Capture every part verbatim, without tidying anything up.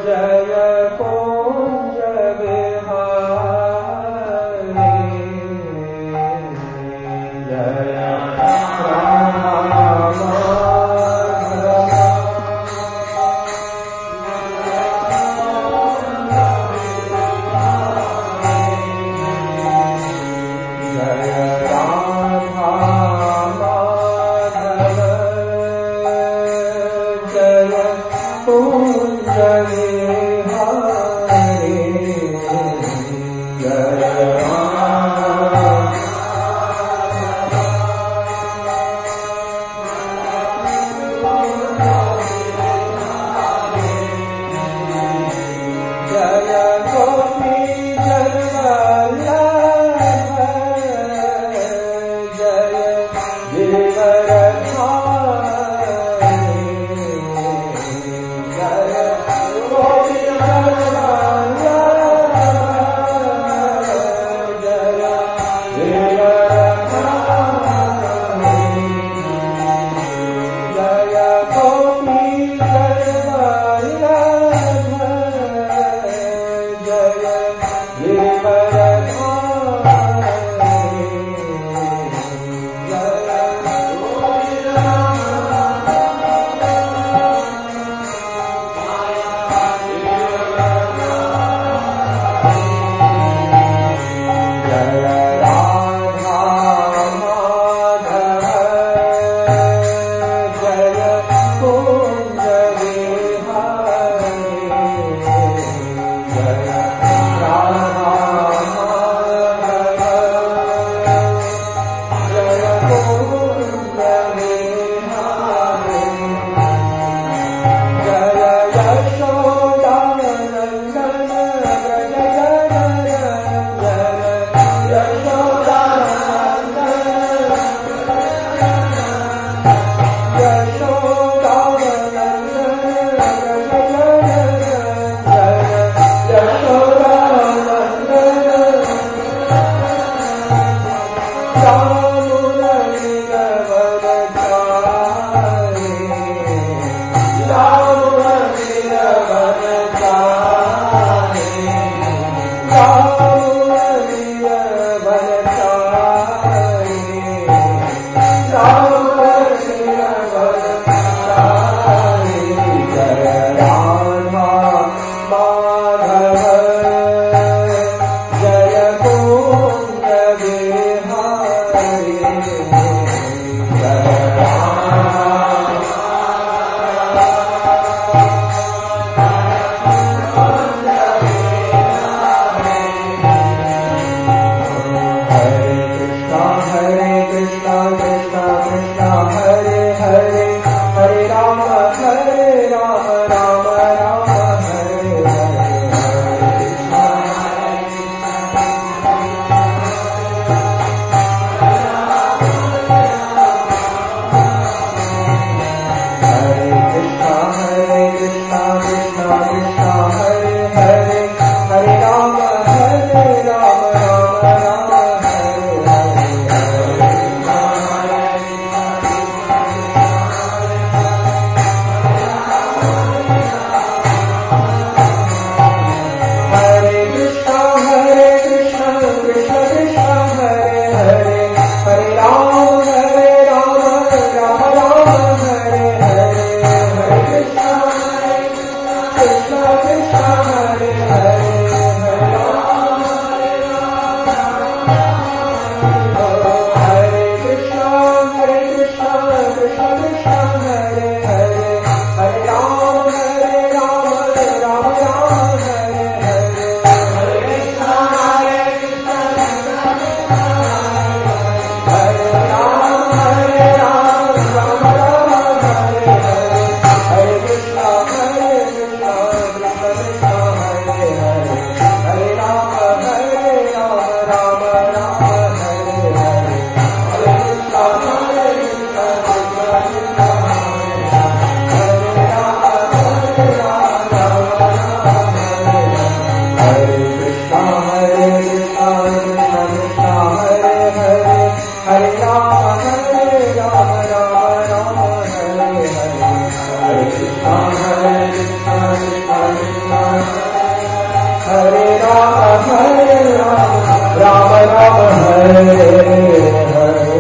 Jaya Ram Ram Hare Hare.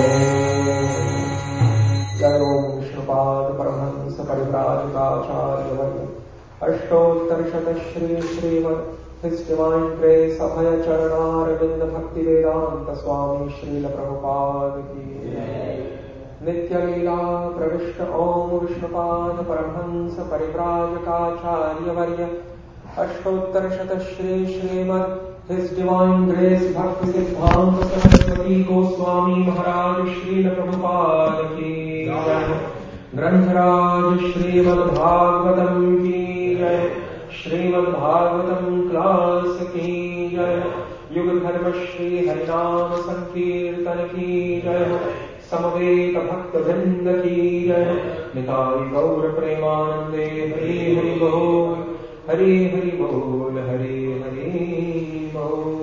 जय ओम विष्णुपाद परमहंस परिव्राजकाचार्यवर्य अष्टोत्तरशत Shri Srimad His Divine Grace Abhaya Charanaravindra Bhakti Vedanta Swami Srila Prabhupada Ki Nitya Leela Pravishta Om Vishnupad Paramhansa Parivrajakaacharya Varya Ashtottarashata Shri Srimad His Divine Grace Bhakti Siddhanta Saraswati Goswami Maharaj Srila Prabhupada Ki Grantaraj Srimad Bhagavatam Ki Jai Srimad Bhagavatam class की जय। युग धर्म श्री हरिनाम संकीर्तन की जय। समवेत भक्त वृंद की जय। निताई गौर प्रेमानंदे हरि हरि बोल हरि हरि बोल हरि हरि बोल।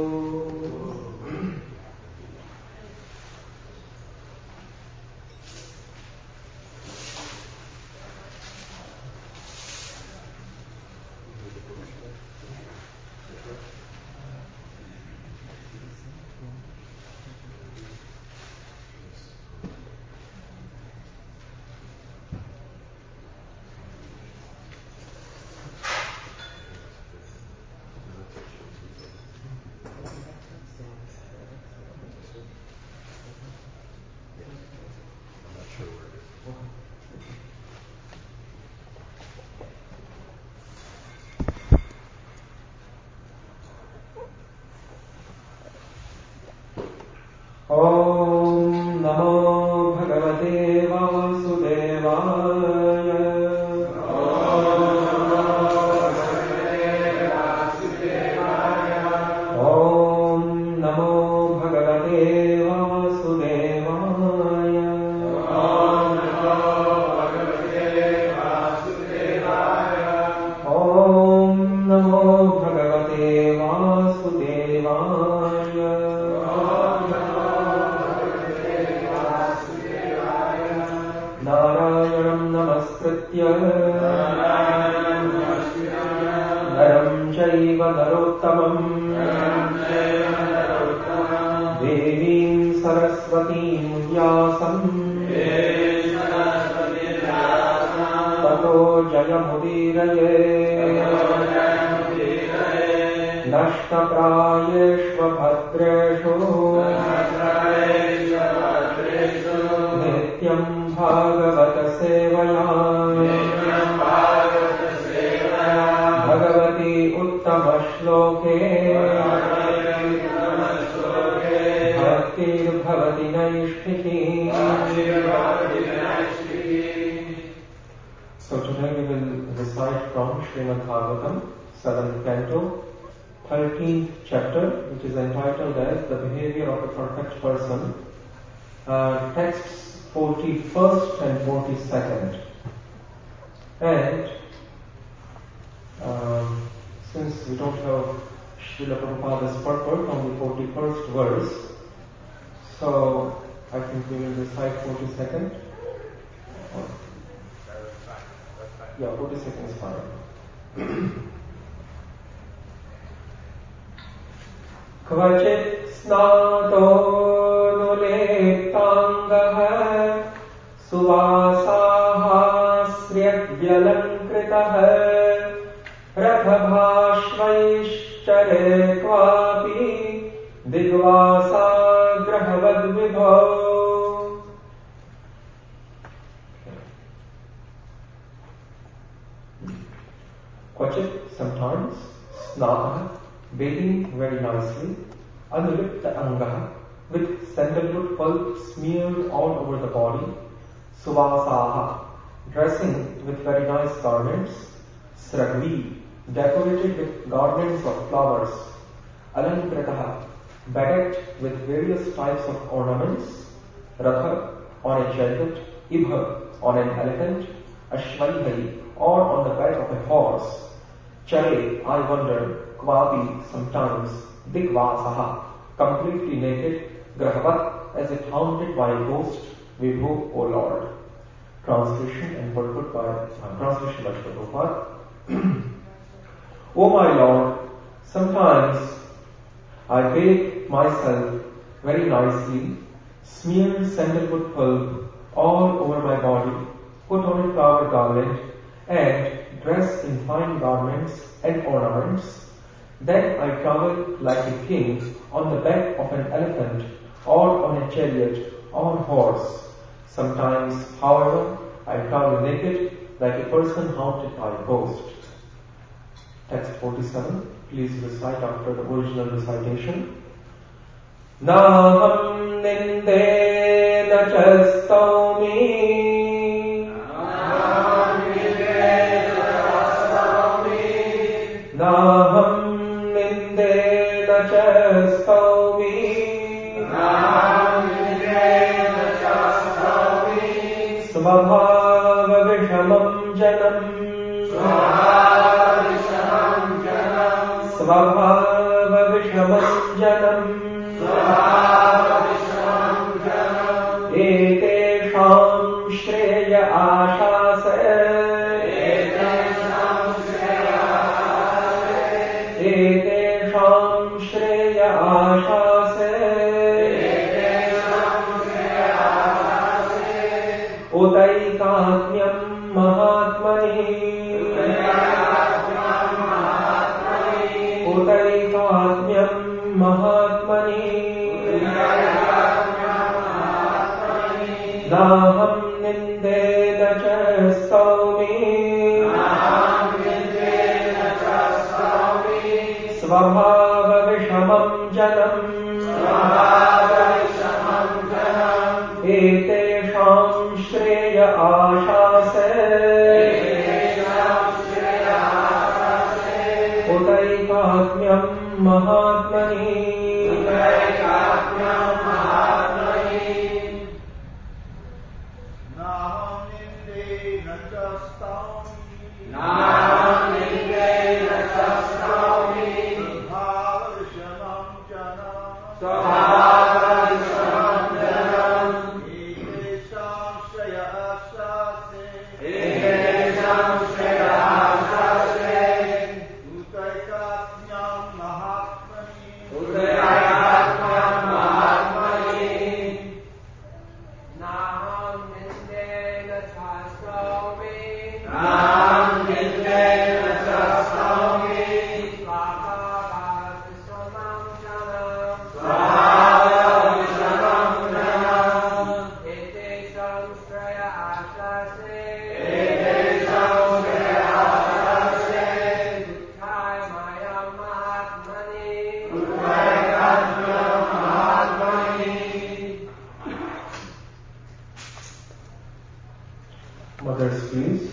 So today we will recite from Srimad Bhagavatam, seventh canto, thirteenth chapter, which is entitled as The Behavior of a Perfect Person, uh, texts forty-first and forty-second. And um, since we don't have Srila Prabhupada's purport on the forty-first verse, so I think we will recite forty-second. Yeah, forty-second is fine. Kvachit snato nuleptangah suvasaha sryavyalankritah rathabhashvaischare kvapi digvasa grahavad vibho. Kvachit, sometimes, snata, bathing very nicely, anulipta angaha, with sandalwood pulp smeared all over the body, suvasaha, dressing with very nice garments, sragvi, decorated with garlands of flowers, alankritaha, bedecked with various types of ornaments, ratha, on a chariot, ibha, on an elephant, ashvaihai, or on the back of a horse, chare, I wonder, kvapi, sometimes, digvasaha, completely naked, grahavat, as if haunted by a ghost, vibhu, O Lord. Translation and purport by, uh, translation by Prabhupada. O my Lord, sometimes I bathe myself very nicely, smear sandalwood pulp all over my body, put on a flower garland, and dress in fine garments and ornaments. Then I travel like a king on the back of an elephant or on a chariot or horse. Sometimes, however, I travel naked like a person haunted by a ghost. Text forty-seven. Please recite after the original recitation. Naham nindena chastaumi. Naham nindena chastaumi. Naham nindena chastaumi. Naham nindena chastaumi. Svabhava vishamam janam. Svabhava vishamam janam. Svabhava vishamam janam. Svabhava vishamam janam. Etesham shreya ashase. Etesham shreya ashase. Etesham shreya ashase. Etesham shreya ashase. Utaikatmyam mahatmani. Utaikatmyam mahatmani. Utaikatmyam mahatmani. Naham nindena chastaumi. Naham nindena chastaumi. Svabhava vishamam janam. Svabhava vishamam janam. Etesham shreya ashase. Etesham shreya ashase. Utaikatmyam mahatmani. Utaikatmyam mahatmani. Naham nindena chastaumi. Naham nindena chastaumi. Svabhava vishamam janam. Svabhava vishamam janam. Etesham shreya ashase. Etesham shreya ashase. Utaikatmyam mahatmani. Utaikatmyam mahatmani. Naham nindena chastaumi. Naham nindena chastaumi. Svabhava vishamam janam. Svabhava vishamam janam. Etesham shreya ashase. Etesham shreya ashase. Utaikatmyam mahatmani. Utaikatmyam mahatmani. Mothers, please.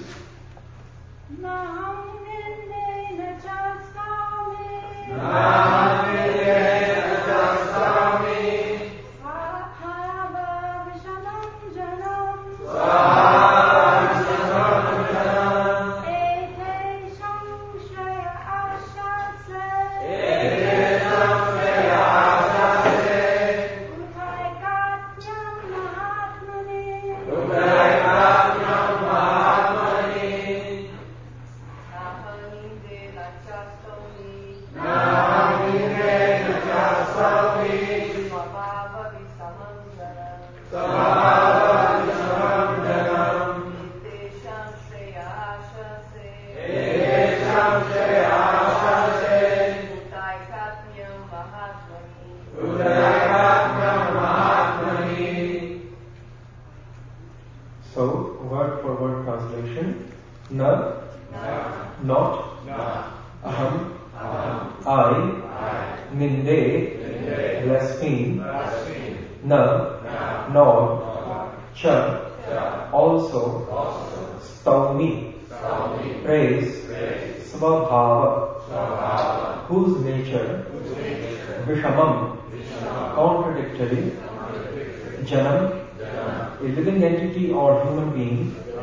Naham nindena chastaumi. Naham nindena chastaumi. Svabhava vishamam janam. Svabhava vishamam janam. Etesham shreya ashase. Etesham shreya ashase. Utaikatmyam mahatmani. Utaikatmyam mahatmani. Naham nindena chastaumi. Naham nindena chastaumi. Svabhava vishamam janam. Svabhava vishamam janam. Etesham shreya ashase. Etesham shreya ashase. Utaikatmyam mahatmani. Utaikatmyam mahatmani. So, word for word translation. Na, not, aham, I, ninde, blaspheme, na, nor, cha, also, staumi, praise, svabhava, whose nature, vishamam, contradictory, janam, a living entity or human being,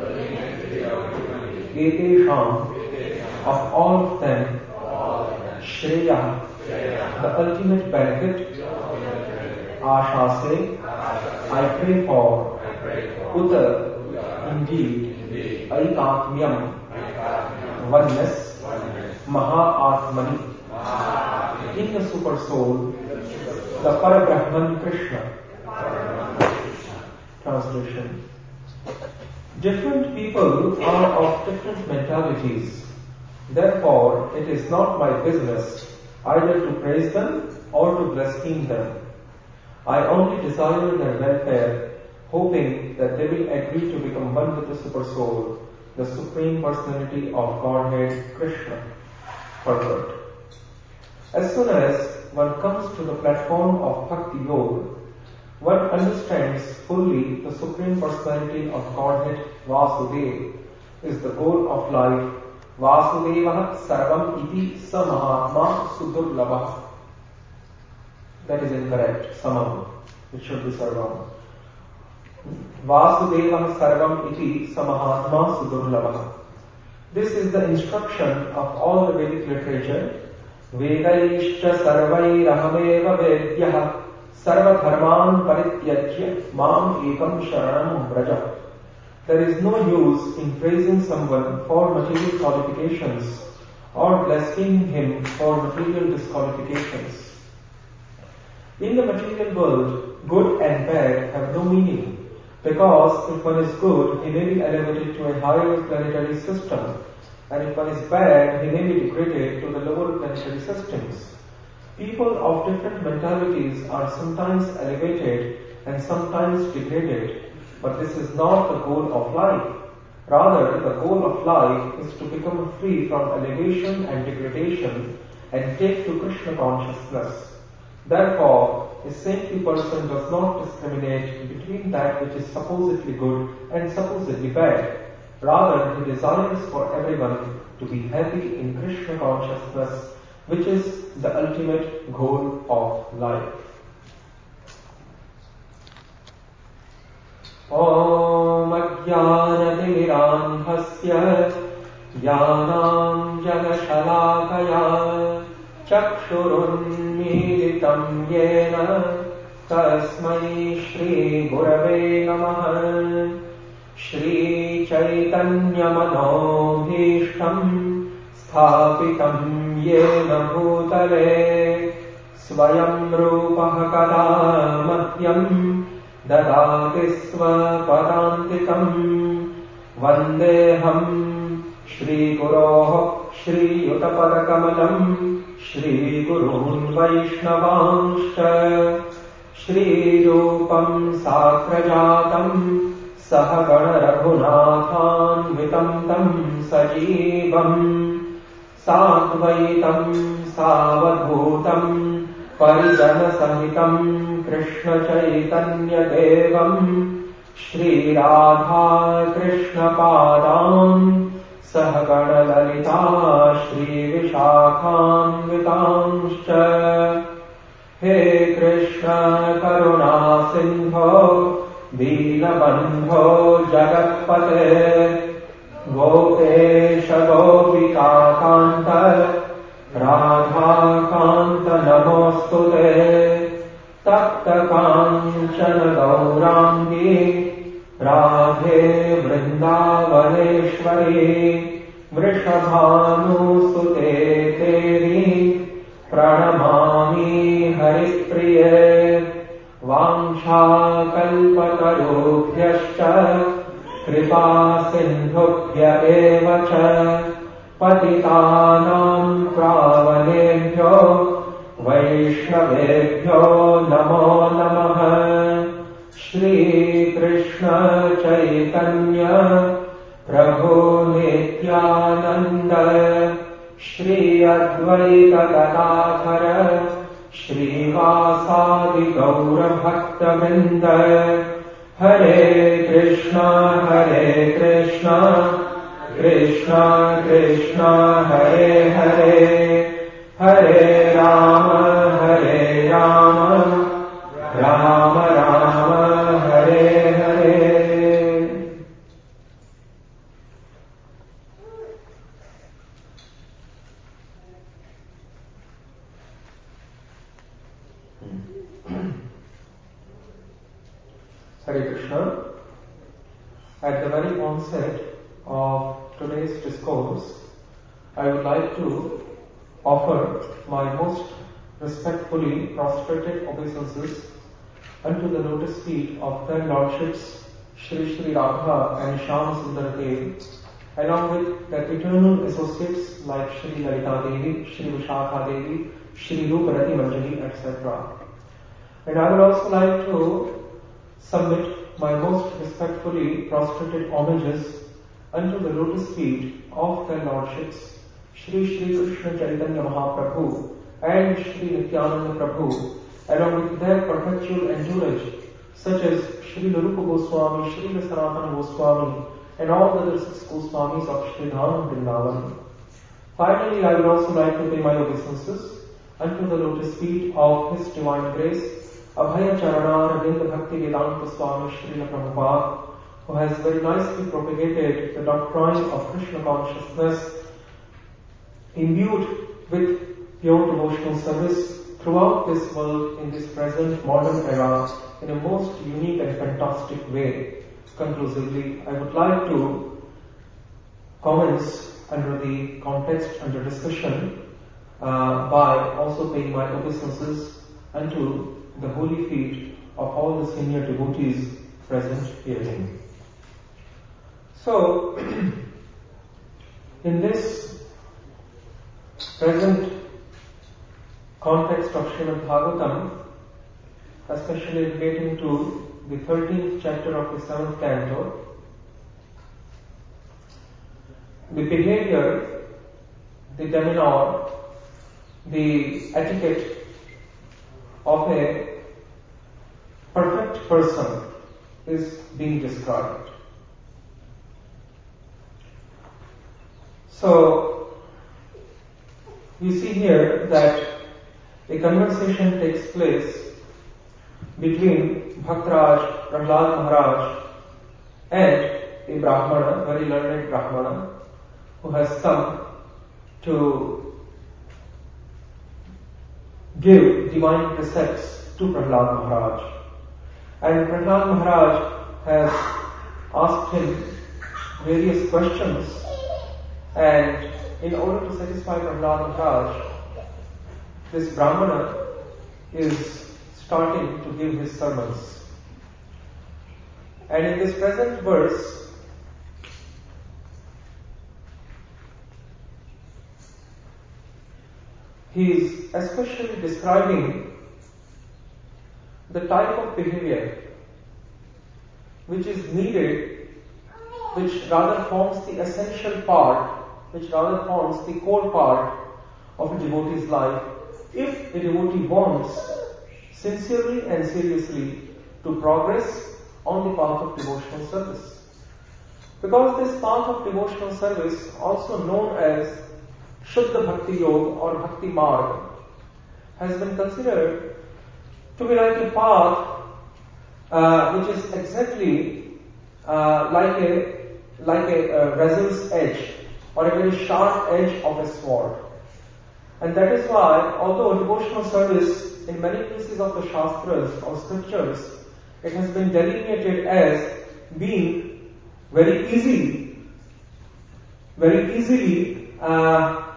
etesham, of all of them, shreya, the ultimate benefit, ashase, I pray for, uta, indeed, aikatmyam, oneness, maha atmani, in the super soul, the Parabrahman Krishna. Translation. Different people are of different mentalities. Therefore, it is not my business either to praise them or to blaspheme them. I only desire their welfare, hoping that they will agree to become one with the Supersoul, the Supreme Personality of Godhead, Krishna. Purport. As soon as one comes to the platform of Bhakti Yoga, one understands fully the Supreme Personality of Godhead, Vasudeva, is the goal of life. Vasudeva Sarvam Iti Samahatma Sudurlabha. That is incorrect. Samam. It should be Sarvam. Vasudeva Sarvam Iti Samahatma Sudurlabha. This is the instruction of all the Vedic literature. Vedaishcha sarvairahameva vedyah sarva dharman parityajya mam ekam sharanam braja. There is no use in praising someone for material qualifications or blaspheming him for material disqualifications. In the material world, good and bad have no meaning, because if one is good, he may be elevated to a higher planetary system, and if one is bad, he may be degraded to the lower planetary systems. People of different mentalities are sometimes elevated and sometimes degraded, but this is not the goal of life. Rather, the goal of life is to become free from elevation and degradation and take to Krishna consciousness. Therefore, a saintly person does not discriminate between that which is supposedly good and supposedly bad. Rather, he desires for everyone to be happy in Krishna consciousness, which is the ultimate goal of life. Om Ajnanatimirandhasya Jnanam Janashalakaya Chakshurunmilitam Yena Tasmai Shri Gurave Namaha. Shri Chaitanya Manobhishtam Sthapitam Yena Bhutale Swayam Rupaha Kada Madhyam Dadati Swapadantikam Vandeham Shri Guroh Shri Yutapadakamalam Shri Gurun Vaishnavanshta Shri Rupam Sakrajatam Sahagana Raghunathanvitam tam sajivam Satvaitam savadbhutam Parijana sahitam Krishna Chaitanya Devam Shri Radha Krishna Padam Sahagana Lalita Shri Vishakhanvitamscha. He Krishna Karuna Sindho Deenabandho Jagatpate Gopesha Gopika Kanta Radha Kanta Namostute Takta Kanchana Gaurangi Radhe Vrindavaneshwari Vrishabhanu Sute Teri Pranamami Haripriye Vangsha kalpatarubhyascha kripa sindhubhya eva cha patitanam pravanebhyo vaishnavebhyo namo namaha. Shri Krishna Chaitanya Prabhu Nityananda Shri Advaita Gadadhara Shrivasadi Gaura Bhakta Vrinda. Hare Krishna Hare Krishna Krishna Krishna Hare Hare Hare Rama Hare Rama Rama Rama Hare Hare. Hare Krishna. At the very onset of today's discourse, I would like to offer my most respectfully prostrated obeisances unto the lotus feet of their lordships Shri Shri Radha and Shyam Sundar Dev, along with their eternal associates like Shri Lalita Devi, Shri Vishakha Devi, Shri Ruparati Manjari, et cetera. And I would also like to submit my most respectfully prostrated homages unto the lotus feet of their lordships Shri Shri Krishna Chaitanya Mahaprabhu and Shri Nityananda Prabhu, along with their perpetual entourage such as Shri Rupa Goswami, Shri Sanatana Goswami, and all the other six Goswamis of Shri Dham Vrindavan. Finally, I would also like to pay my obeisances unto the lotus feet of His Divine Grace, Abhaya Charana Ravinda Bhakti Vedanta Swami Srila Prabhupada, who has very nicely propagated the doctrine of Krishna consciousness, imbued with pure devotional service throughout this world in this present modern era in a most unique and fantastic way. Conclusively, I would like to commence under the context under discussion uh, by also paying my obeisances unto the holy feet of all the senior devotees present herein. So, in this present context of Srimad Bhagavatam, especially relating to the thirteenth chapter of the seventh canto, the behavior, the demeanor, the etiquette of a perfect person is being described. So, you see here that a conversation takes place between Bhaktaraj, Prahlad Maharaj, and a Brahmana, very learned Brahmana, who has come to give divine precepts to Prahlad Maharaj. And Prahlad Maharaj has asked him various questions, and in order to satisfy Prahlad Maharaj, this Brahmana is starting to give his sermons. And in this present verse, he is especially describing the type of behavior which is needed, which rather forms the essential part, which rather forms the core part of a devotee's life, if a devotee wants sincerely and seriously to progress on the path of devotional service. Because this path of devotional service, also known as Shuddha Bhakti Yoga or Bhakti Marg, has been considered to be like a path uh, which is exactly uh, like a like a, a razor's edge or a very sharp edge of a sword. And that is why, although devotional service in many places of the Shastras or scriptures, it has been delineated as being very easy, very easily, uh,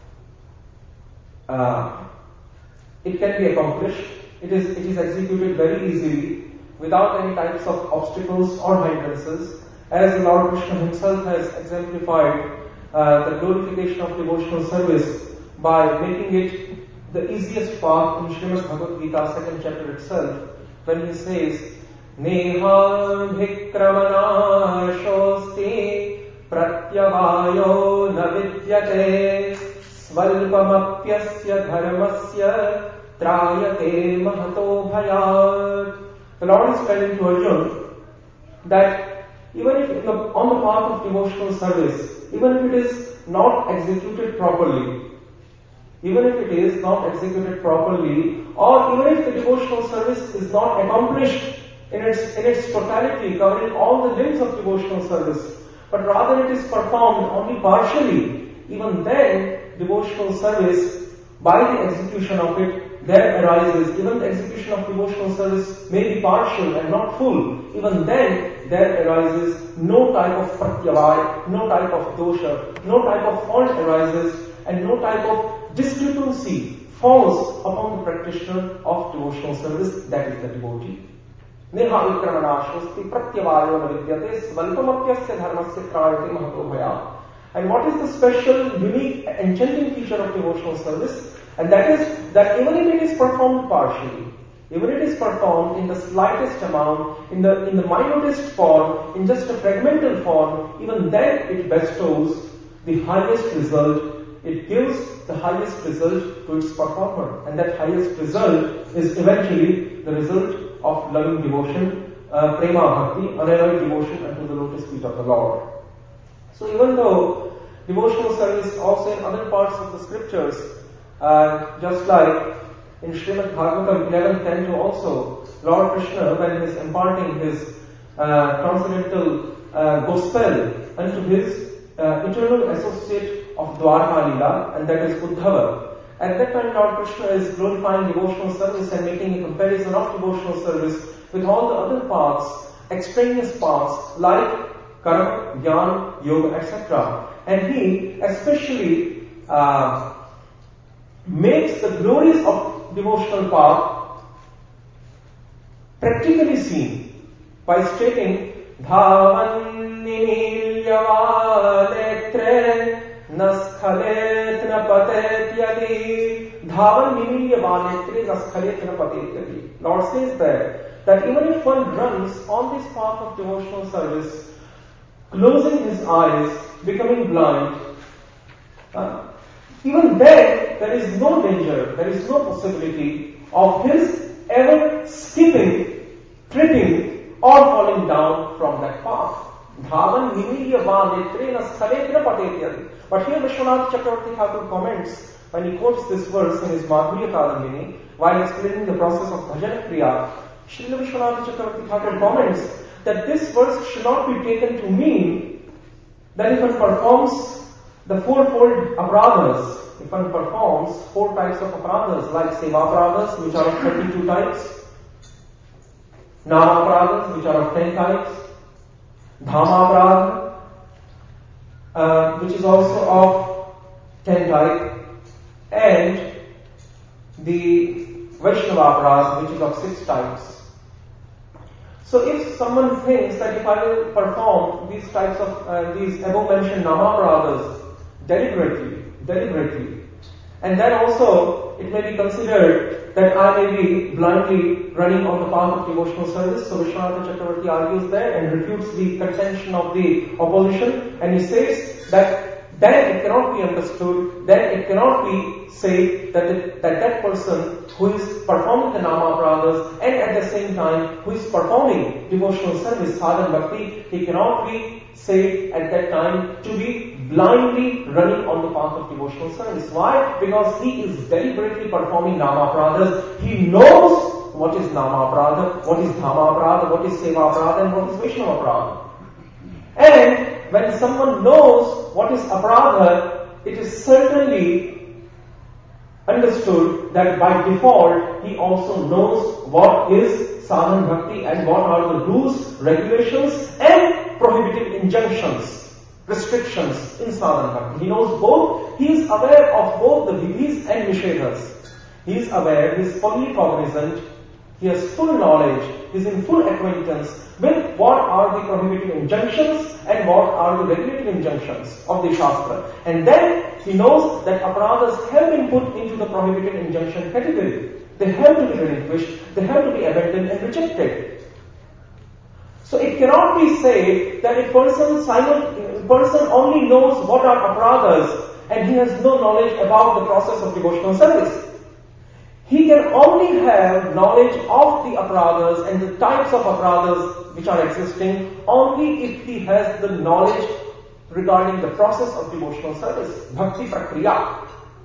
uh, it can be accomplished. It is, it is executed very easily without any types of obstacles or hindrances, as the Lord Krishna himself has exemplified uh, the glorification of devotional service by making it the easiest path in Srimad Bhagavad Gita, second chapter itself, when he says, Neha bhikramana shosti pratyavayo na vidyate svalpamapyasya dharmasya trayate mahato bhayat. The Lord is telling to Arjuna that even if in the, on the path of devotional service, even if it is not executed properly, even if it is not executed properly, or even if the devotional service is not accomplished in its, in its totality, covering all the limbs of devotional service, but rather it is performed only partially, even then devotional service, by the execution of it, there arises, even the execution of devotional service may be partial and not full, even then there arises no type of pratyavaya, no type of dosha, no type of fault arises, and no type of discrepancy falls upon the practitioner of devotional service, that is the devotee. Neha vikramanaashasti pratyavayo navidyate svalpamapyasya dharmasya krayate mahato bhaya. And what is the special, unique, enchanting feature of devotional service? And that is that even if it is performed partially, even if it is performed in the slightest amount, in the in the minutest form, in just a fragmental form, even then it bestows the highest result. It gives the highest result to its performer, and that highest result is eventually the result of loving devotion, uh, prema bhakti, unalloyed devotion unto the lotus feet of the Lord. So even though devotional service also in other parts of the scriptures, uh, just like in Srimad Bhagavatam eleven ten two also, Lord Krishna, when he is imparting his uh, transcendental uh, gospel unto his uh, eternal associate of Dwarka Lila, and that is Uddhava. At that time, Lord Krishna is glorifying devotional service and making a comparison of devotional service with all the other paths, extraneous paths like Karma, Jnana, Yoga, et cetera. And he especially uh, makes the glories of devotional path practically seen by stating Dhavan Nimilyavanetre Naskhalet Napatet Yadi. Dhavan Nimilyavanetre Naskhalet Napatet Yadi. Lord says there that even if one runs on this path of devotional service, closing his eyes, becoming blind, uh, even then there is no danger, there is no possibility of his ever skipping, tripping, or falling down from that path. Dhavan Nimiya Vanetrena Skaletra Patetyadi. But here Vishwanath Chakravarti Thakur comments, when he quotes this verse in his Madhurya Kadambini, while explaining the process of Bhajan Kriya, Srila Vishwanath Chakravarti Thakur comments that this verse should not be taken to mean that if one performs the fourfold aparadhas, if one performs four types of aparadhas like seva aparadhas, which are of thirty-two types, nama aparadhas, which are of ten types, dhamma aparadha, uh, which is also of ten types, and the Vaishnava aparadha, which is of six types. So if someone thinks that if I will perform these types of, uh, these above mentioned namapradas deliberately, deliberately, and then also it may be considered that I may be blindly running on the path of devotional service. So Vishwanath Chakravarti argues there and refutes the contention of the opposition, and he says that then it cannot be understood, then it cannot be said that, it, that that person who is performing the nama aparadhas and at the same time who is performing devotional service, sadhana bhakti, he cannot be said at that time to be blindly running on the path of devotional service. Why? Because he is deliberately performing nama aparadhas. He knows what is nama aparadha, what is dhamma aparadha, what is seva aparadha, and what is Vaishnava aparadha. And when someone knows what is aparadha, it is certainly understood that by default he also knows what is sadhana bhakti and what are the rules, regulations and prohibited injunctions, restrictions in sadhana bhakti. He knows both, he is aware of both the vidhis and nishedhas. He is aware, he is fully cognizant, he has full knowledge, he is in full acquaintance with what are the prohibited injunctions and what are the regulated injunctions of the Shastra. And then he knows that aparadhas have been put into the prohibited injunction category. They have to be relinquished, they have to be abandoned and rejected. So it cannot be said that a person, a person only knows what are aparadhas and he has no knowledge about the process of devotional service. He can only have knowledge of the aparadhas and the types of aparadhas which are existing only if he has the knowledge regarding the process of devotional service, bhakti prakriya.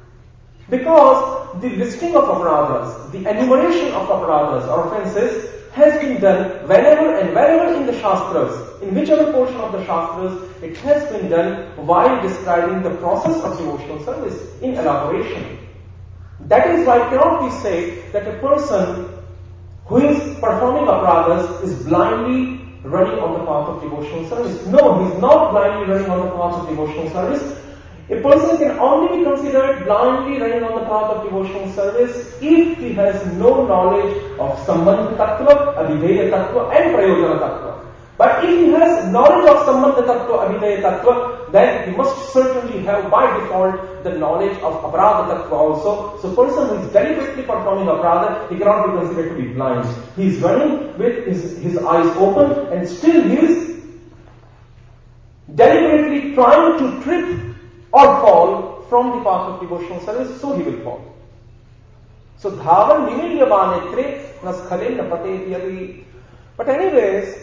Because the listing of aparadhas, the enumeration of aparadhas or offences has been done whenever and wherever in the Shastras, in whichever portion of the Shastras, it has been done while describing the process of devotional service in elaboration. That is why it cannot be said that a person who is performing aparadhas is blindly running on the path of devotional service. No, he is not blindly running on the path of devotional service. A person can only be considered blindly running on the path of devotional service if he has no knowledge of Sambandha Tattva, Abhideya Tattva and Prayojana Tattva. But if he has knowledge of Sambandha Tattva, Abhideya Tattva, then he must certainly have by default the knowledge of Aparadha Tattva also. So person who is deliberately performing Aparadha, he cannot be considered to be blind. He is running with his, his eyes open and still he is deliberately trying to trip or fall from the path of devotional service, so he will fall. So dhavan nimilyavanetre naskhalin napate yadi. But anyways,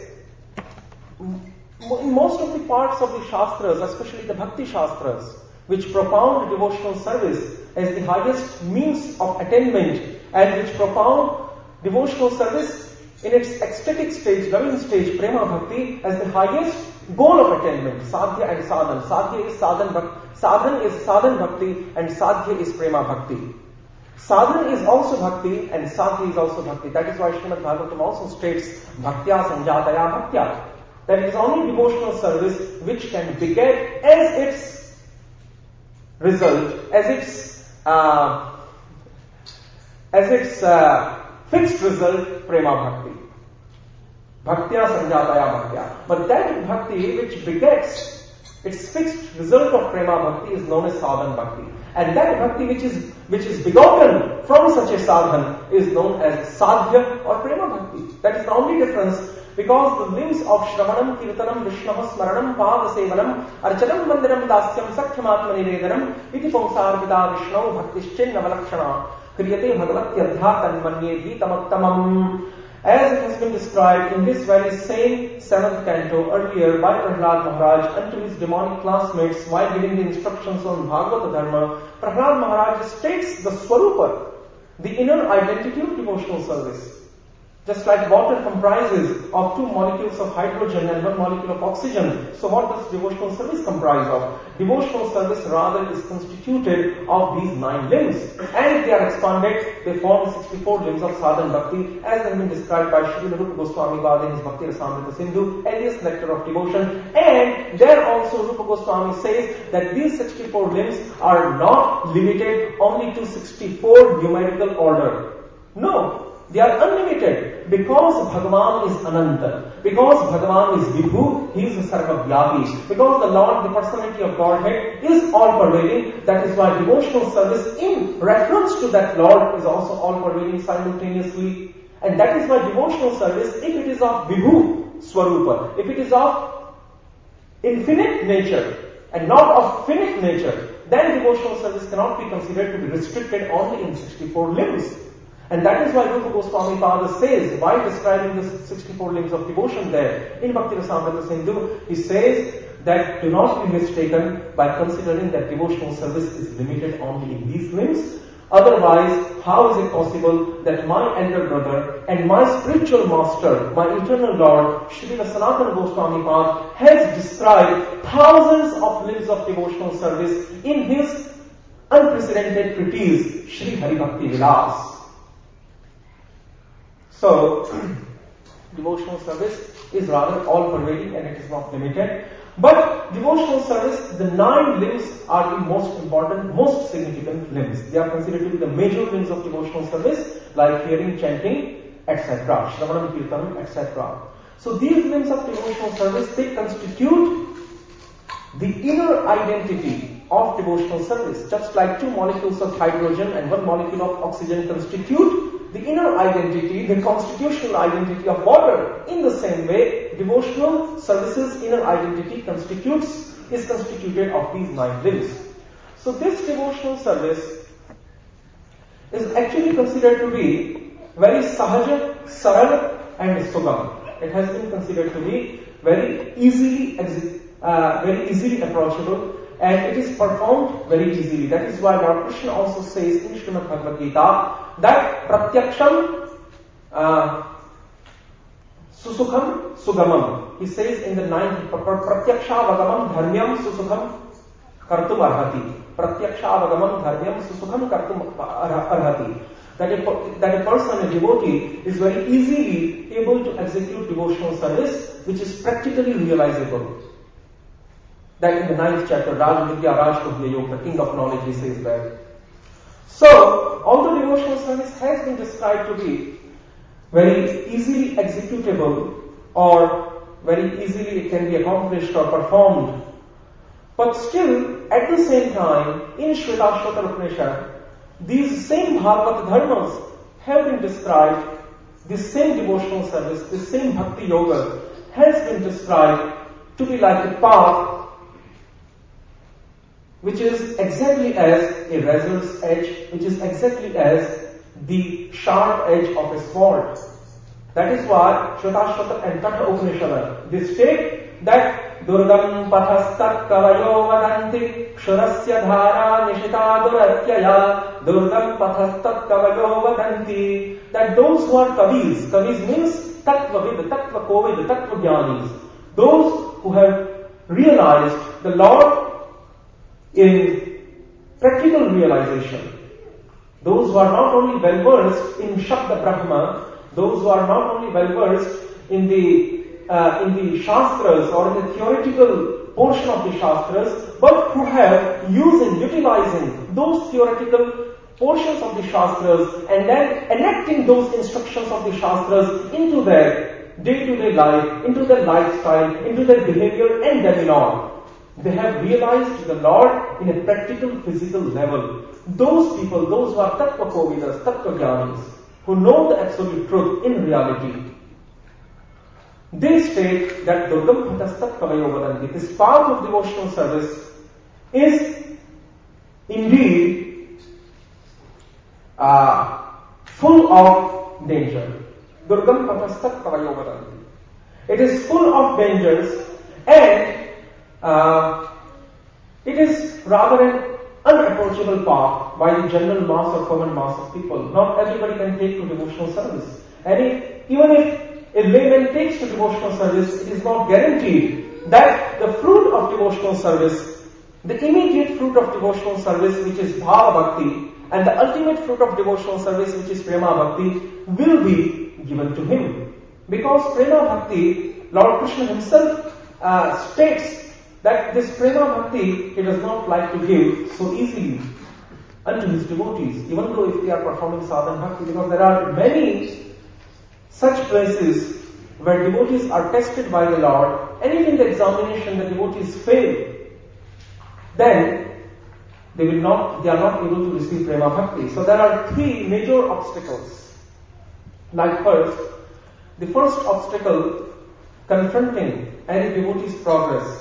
in most of the parts of the Shastras, especially the Bhakti Shastras, which propound devotional service as the highest means of attainment and which propound devotional service in its ecstatic stage, loving stage, Prema Bhakti, as the highest goal of attainment, Sadhya and Sadhan. Sadhya is Sadhan, Sadhan is Sadhan Bhakti and Sadhya is Prema Bhakti. Sadhana is also Bhakti and Sadhya is also Bhakti. That is why Srimad Bhagavatam also states Bhaktya Sanjataya Bhaktya. That it is only devotional service which can beget as its result, as its uh, as its uh, fixed result, Prema Bhakti. Bhaktya Sanjataya Bhaktya. But that Bhakti which begets its fixed result of Prema Bhakti is known as Sadhan Bhakti. And that Bhakti which is which is begotten from such a sadhan is known as Sadhya or Prema Bhakti. That is the only difference, because the limbs of Shravanam, Kirtanam, Vishnava, Smaranam, Pada Sevanam, Archanam, Mandiram, Dasyam, Sakhyamatma Nivedanam, Iti Pungsarpita Vishnu, Bhaktischin Navalakshana, Kriyate Bhagavatyadha Tanmanyedhi Tamattamam. As it has been described in this very same seventh canto earlier by Prahlad Maharaj unto his demonic classmates while giving the instructions on Bhagavata Dharma, Prahlad Maharaj states the Swarupa, the inner identity of devotional service. Just like water comprises of two molecules of hydrogen and one molecule of oxygen, so what does devotional service comprise of? Devotional service rather is constituted of these nine limbs, and if they are expanded, they form sixty-four limbs of Sadhan Bhakti, as has been described by Srila Rupa Goswami Bhad in his Bhakti Rasamrita Sindhu, alias Nectar of Devotion. And there also Rupa Goswami says that these sixty-four limbs are not limited only to sixty-four numerical order. No. They are unlimited because Bhagavan is Ananta, because Bhagavan is Vibhu, he is Sarvavyapi, because the Lord, the personality of Godhead, is all-pervading. That is why devotional service in reference to that Lord is also all-pervading simultaneously. And that is why devotional service, if it is of Vibhu Swarupa, if it is of infinite nature and not of finite nature, then devotional service cannot be considered to be restricted only in sixty-four limbs. And that is why Rupa Goswami Pada says, while describing the sixty-four limbs of devotion there in Bhakti Rasamrita Sindhu, he says that do not be mistaken by considering that devotional service is limited only in these limbs. Otherwise, how is it possible that my elder brother and my spiritual master, my eternal Lord, Srila Sanatana Goswami Pada, has described thousands of limbs of devotional service in his unprecedented treatise, Sri Hari Bhakti Vilas. So, devotional service is rather all-pervading and it is not limited. But devotional service, the nine limbs are the most important, most significant limbs. They are considered to be the major limbs of devotional service, like hearing, chanting, et cetera, Shravanam, Kirtanam, et cetera. So these limbs of devotional service, they constitute the inner identity of devotional service. Just like two molecules of hydrogen and one molecule of oxygen constitute the inner identity, the constitutional identity of water. In the same way, devotional services inner identity constitutes, is constituted of these nine limbs. So this devotional service is actually considered to be very sahaja, saral and sugam. It has been considered to be very easily, uh, very easily approachable, and it is performed very easily. That is why Lord Krishna also says in Srimad Bhagavad Gita that pratyaksham uh, susukham sugamam. He says in the ninth, pratyaksha vagamam dharmyam susukham kartum arhati. Pratyaksha vagamam dharmyam susukham kartum arhati. That a, that a person, a devotee, is very easily able to execute devotional service, which is practically realizable. That in the ninth chapter, Raj Vidya Raj Vidya Yoga, the king of knowledge, he says that So, although devotional service has been described to be very easily executable or very easily it can be accomplished or performed, but still at the same time in Shvetashvatara Upanishad, these same Bhagavad dharmas have been described, this same devotional service, this same bhakti yoga has been described to be like a path which is exactly as a razor's edge, which is exactly as the sharp edge of a sword. That is why Shvetashvatara and Katha Upanishad, they state that Durgam pathastat kavayo vadanti kshurasya dhara nishita duratyaya Durgam pathastat kavayo vadanti, that those who are kavis, kavis means tattvavid, tattva kovid, tattva jnanis, those who have realized the Lord in practical realization, those who are not only well versed in Shabda Brahma, those who are not only well versed in the uh, in the Shastras or in the theoretical portion of the Shastras, but who have using, utilizing those theoretical portions of the Shastras and then enacting those instructions of the Shastras into their day-to-day life, into their lifestyle, into their behavior and demeanor. They have realized the Lord in a practical, physical level. Those people, those who are Tattva Kovidas, Tattva Jnanis, who know the absolute truth in reality, they state that Durgam Bhatastat Kavayo Vadanti, this path of devotional service is indeed uh, full of danger. Durgam Bhatastat Kavayo Vadanti. It is full of dangers and uh, it is rather an unapproachable path by the general mass or common mass of people. Not everybody can take to devotional service. And if, even if a layman takes to devotional service, it is not guaranteed that the fruit of devotional service, the immediate fruit of devotional service, which is Bhava Bhakti, and the ultimate fruit of devotional service, which is Prema Bhakti, will be given to him. Because Prema Bhakti, Lord Krishna himself uh, states that this Prema Bhakti he does not like to give so easily unto his devotees, even though if they are performing sadhana bhakti, because there are many such places where devotees are tested by the Lord, and if in the examination the devotees fail, then they will not, they are not able to receive Prema Bhakti. So there are three major obstacles. Like first, the first obstacle confronting any devotee's progress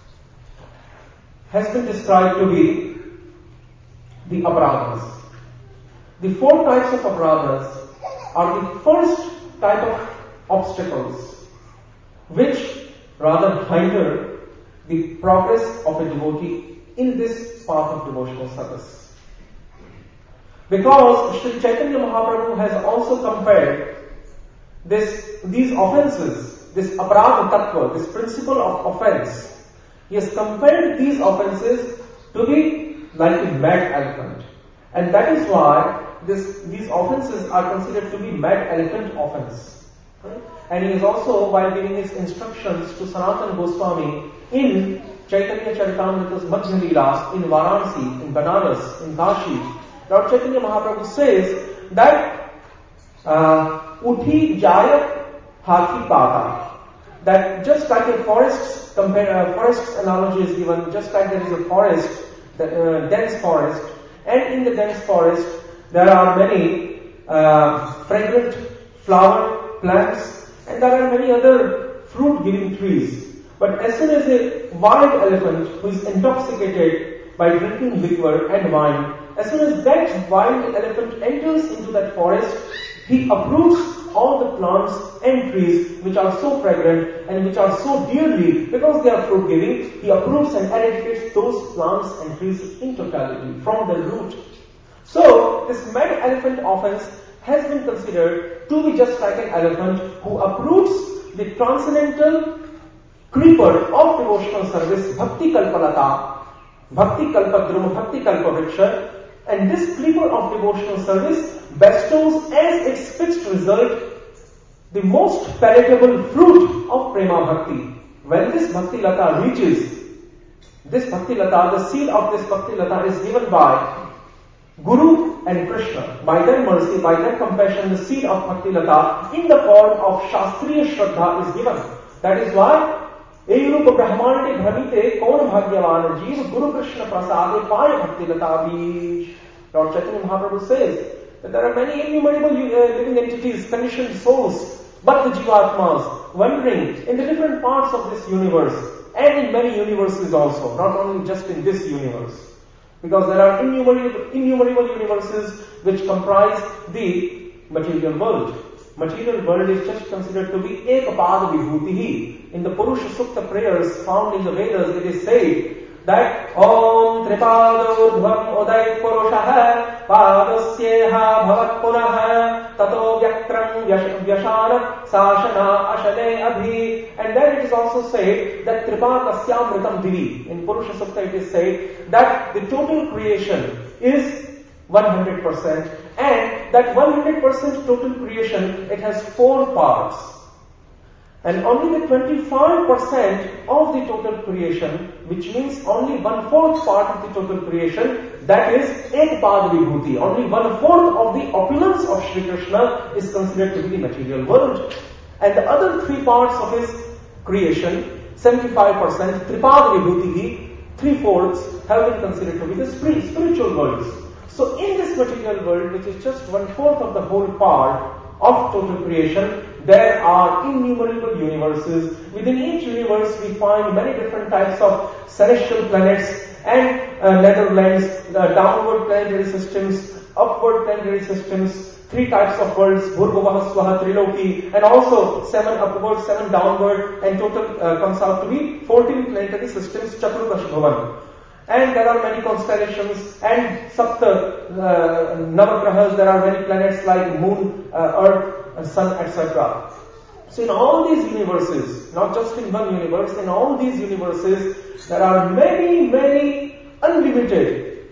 has been described to be the aparadhas. The four types of aparadhas are the first type of obstacles which rather hinder the progress of a devotee in this path of devotional service. Because Sri Chaitanya Mahaprabhu has also compared this, these offenses, this aparadha tattva, this principle of offense, he has compared these offenses to be like a mad elephant. And that is why this, these offenses are considered to be mad elephant offense. Right? And he is also, while giving his instructions to Sanatana Goswami in Chaitanya Charitamrita's Madhya Leelas, in Varanasi, in Banaras, in Kashi, Lord Chaitanya Mahaprabhu says that Uthi Jaya Hathi Pata, that just like a forest, compare, uh, forest analogy is given, just like there is a forest, the uh, dense forest, and in the dense forest there are many uh, fragrant flower plants, and there are many other fruit-giving trees. But as soon as a wild elephant who is intoxicated by drinking liquor and wine, as soon as that wild elephant enters into that forest, he uproots all the plants and trees which are so fragrant and which are so dearly, because they are fruit giving, he uproots and eradicates those plants and trees in totality from the root. So this mad elephant offense has been considered to be just like an elephant who uproots the transcendental creeper of devotional service, Bhakti Kalpalata, Bhakti Kalpadruma, Bhakti Kalpavriksha, and this creeper of devotional service bestows as its fixed result the most palatable fruit of Prema Bhakti. When this Bhakti Lata reaches, this Bhakti Lata, the seed of this Bhakti Lata is given by Guru and Krishna, by their mercy, by their compassion, the seed of Bhakti Lata in the form of Shastriya Shraddha is given. That is why Eyurupa Brahmande Bhamite Kaun Bhagyavan Jeev Guru Krishna Prasade Paya Bhakti Lata Bij. Lord Chaitanya Mahaprabhu says that there are many innumerable uh, living entities, conditioned souls, but the Jivatmas wandering in the different parts of this universe and in many universes also, not only just in this universe. Because there are innumerable, innumerable universes which comprise the material world. Material world is just considered to be Ekapada Vibhutihi. In the Purusha Sukta prayers found in the Vedas, it is said that Om Tripado Dhvam Udait Purushaha Padasyeha Bhavat Punaha Tato Vyakram Vyashanat Sashana Ashale Abhi. And then it is also said that Tripadasyamritam Divi. In Purusha Sukta it is said that the total creation is one hundred percent, and that one hundred percent total creation, it has four parts. And only the twenty-five percent of the total creation, which means only one-fourth part of the total creation, that is Ekpad Vibhuti. Only one-fourth of the opulence of Shri Krishna is considered to be the material world. And the other three parts of his creation, seventy-five percent, Tripad Vibhuti, three-fourths, have been considered to be the spiritual worlds. So in this material world, which is just one-fourth of the whole part of total creation, there are innumerable universes. Within each universe, we find many different types of celestial planets and uh, netherlands, uh, downward planetary systems, upward planetary systems, three types of worlds, Bhurgavah, Swaha, Triloki, and also seven upward, seven downward, and total uh, comes out to be fourteen planetary systems, Chaturdash Bhavan. And there are many constellations and Sapta uh, Navagrahas. There are many planets like Moon, uh, Earth, uh, Sun, et cetera. So in all these universes, not just in one universe, in all these universes, there are many, many unlimited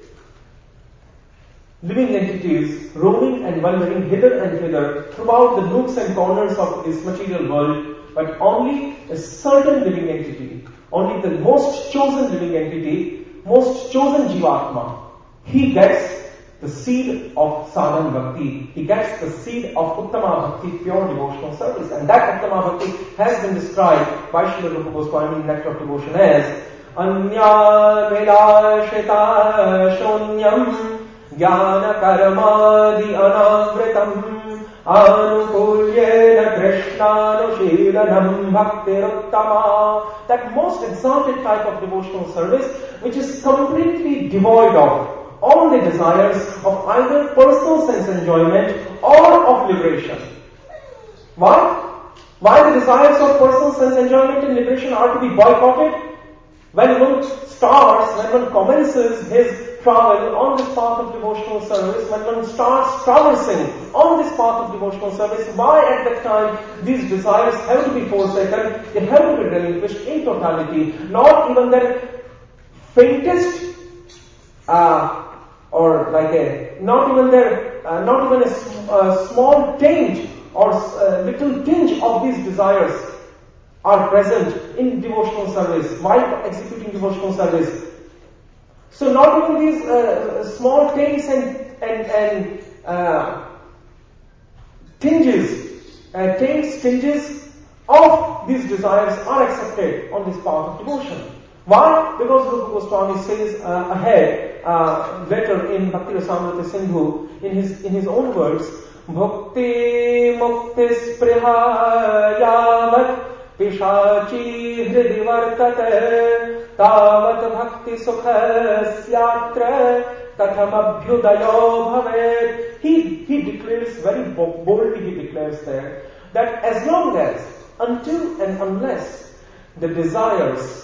living entities roaming and wandering hither and thither throughout the nooks and corners of this material world, but only a certain living entity, only the most chosen living entity, most chosen Jivatma, he gets the seed of sadhana bhakti, he gets the seed of uttama bhakti, pure devotional service. And that uttama bhakti has been described by Srila Rupa Goswami in Nectar of Devotion as Anya Vilashita Shonyam Jnana Karmadi Anavritam Anukulyena Krishnanushilanam Bhaktiruttama. That most exalted type of devotional service which is completely devoid of all the desires of either personal sense enjoyment or of liberation. Why? Why the desires of personal sense enjoyment and liberation are to be boycotted? When one starts, when one commences his travel on this path of devotional service, when one starts traversing on this path of devotional service, why at that time these desires have to be forsaken, they have to be relinquished in totality, not even their faintest uh, or like a, not even their, uh, not even a, sm- a small tinge or a little tinge of these desires are present in devotional service, while executing devotional service. So not even these uh, small tinges and, and, and uh, tinges, uh, tinges, tinges of these desires are accepted on this path of devotion. Why? Because Rupa Goswami says uh, ahead, uh, later in Bhakti Rasamrita Sindhu, in his in his own words, Bhakti Mukti Spriha Yavat Pishachi Hridi Vartate Tavat Bhakti Sukha Syatra Tatham Abhyudayo Bhavet. He, he declares very boldly, he declares there, that as long as, until and unless the desires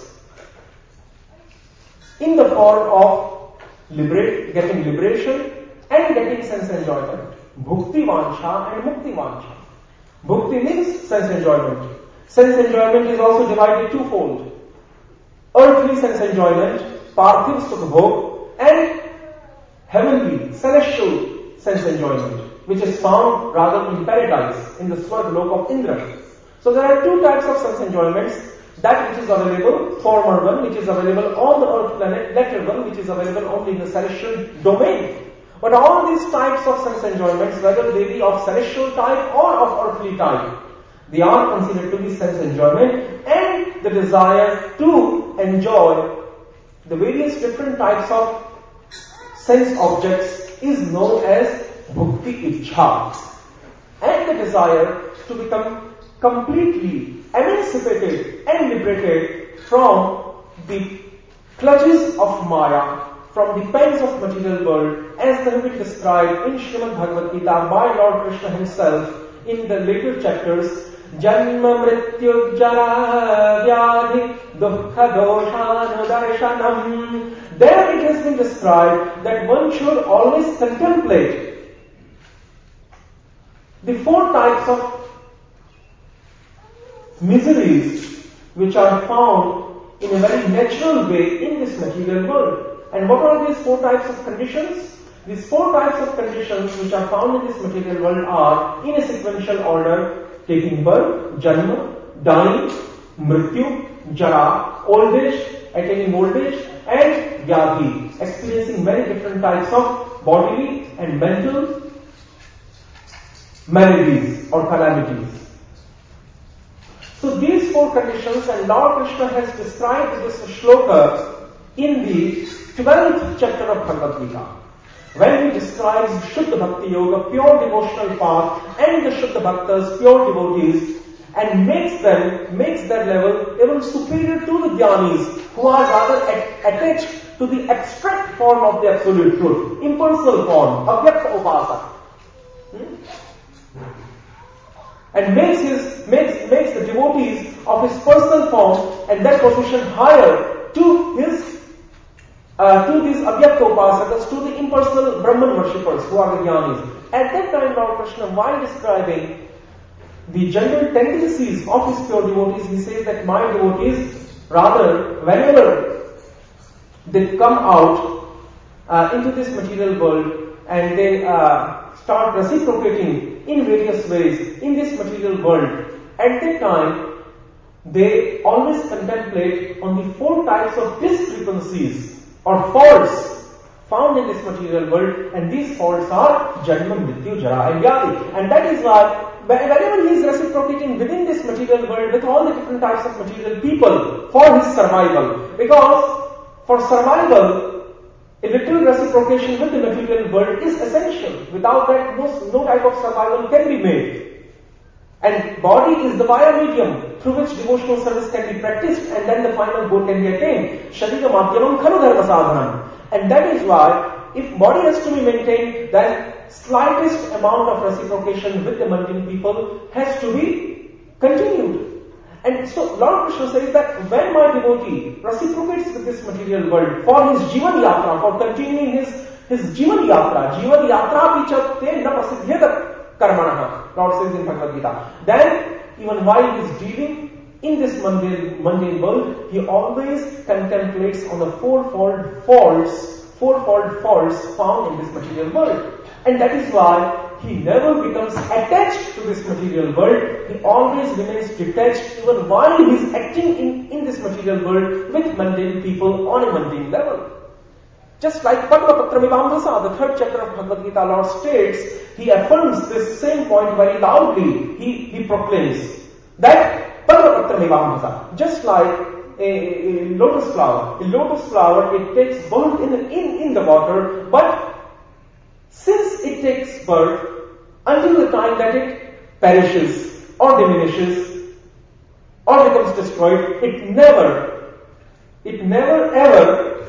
in the form of liberate, getting liberation and getting sense enjoyment, Bhukti Vansha and Mukti Vansha. Bhukti means sense enjoyment. Sense enjoyment is also divided twofold. Earthly sense enjoyment, Parthiv Sukha, and heavenly, celestial sense enjoyment, which is found rather in paradise, in the Swargalok of Indra. So there are two types of sense enjoyments. That which is available, former one, which is available on the earth planet, later one, which is available only in the celestial domain. But all these types of sense enjoyments, whether they be of celestial type or of earthly type, they are considered to be sense enjoyment, and the desire to enjoy the various different types of sense objects is known as bhukti ichha. And the desire to become completely emancipated and liberated from the clutches of Maya, from the pains of material world, as they have been described in Srimad Bhagavad Gita by Lord Krishna himself in the later chapters. Janma mrityu jara vyadhi dukkha doshanudarshanam. There it has been described that one should always contemplate the four types of miseries which are found in a very natural way in this material world. And what are these four types of conditions? These four types of conditions which are found in this material world are, in a sequential order, taking birth, janma, dying, mrityu, jara, old age, attaining old age, and vyadhi, experiencing many different types of bodily and mental maladies or calamities. So these four conditions, and Lord Krishna has described this shloka in the twelfth chapter of Bhagavad Gita, when he describes Shuddha Bhakti Yoga, pure devotional path, and the Shuddha Bhaktas, pure devotees, and makes them, makes their level even superior to the Dhyanis, who are rather at, attached to the abstract form of the absolute truth, impersonal form, avyakta upasaka. Hmm? And makes his makes makes the devotees of his personal form and that position higher to his uh, to these avyakta upasakas, to the impersonal Brahman worshippers who are the Dhyanis. At that time, Lord Krishna, while describing the general tendencies of his pure devotees, he says that my devotees, rather, whenever they come out uh, into this material world and they uh, start reciprocating in various ways in this material world, at that time they always contemplate on the four types of discrepancies or faults found in this material world, and these faults are janma, mrityu, jara and vyadhi. And that is why whenever he is reciprocating within this material world with all the different types of material people for his survival, because for survival a little reciprocation with the material world is essential. Without that, no, no type of survival can be made. And body is the via medium through which devotional service can be practiced, and then the final goal can be attained. Sharira madhyamam khalu dharma sadhanam. And that is why, if body has to be maintained, then slightest amount of reciprocation with the mundane people has to be continued. And so Lord Krishna says that when my devotee reciprocates with this material world for his Jivan Yatra, for continuing his, his Jivan Yatra, Jivan Yatra pichatte na prasiddhyata karmanaha, Lord says in Bhagavad Gita, then even while he is dealing in this mundane, mundane world, he always contemplates on the fourfold faults, fourfold faults found in this material world. And that is why he never becomes attached to this material world. He always remains detached even while he is acting in, in this material world with mundane people on a mundane level. Just like Padma Patra Mimamsasa, the third chapter of Bhagavad Gita, Lord states, he affirms this same point very loudly. He, he proclaims that Padma Patra Mimamsasa, just like a, a, a lotus flower. A lotus flower, it takes birth in, in, in the water, but since it takes birth until the time that it perishes or diminishes or becomes destroyed, it never, it never ever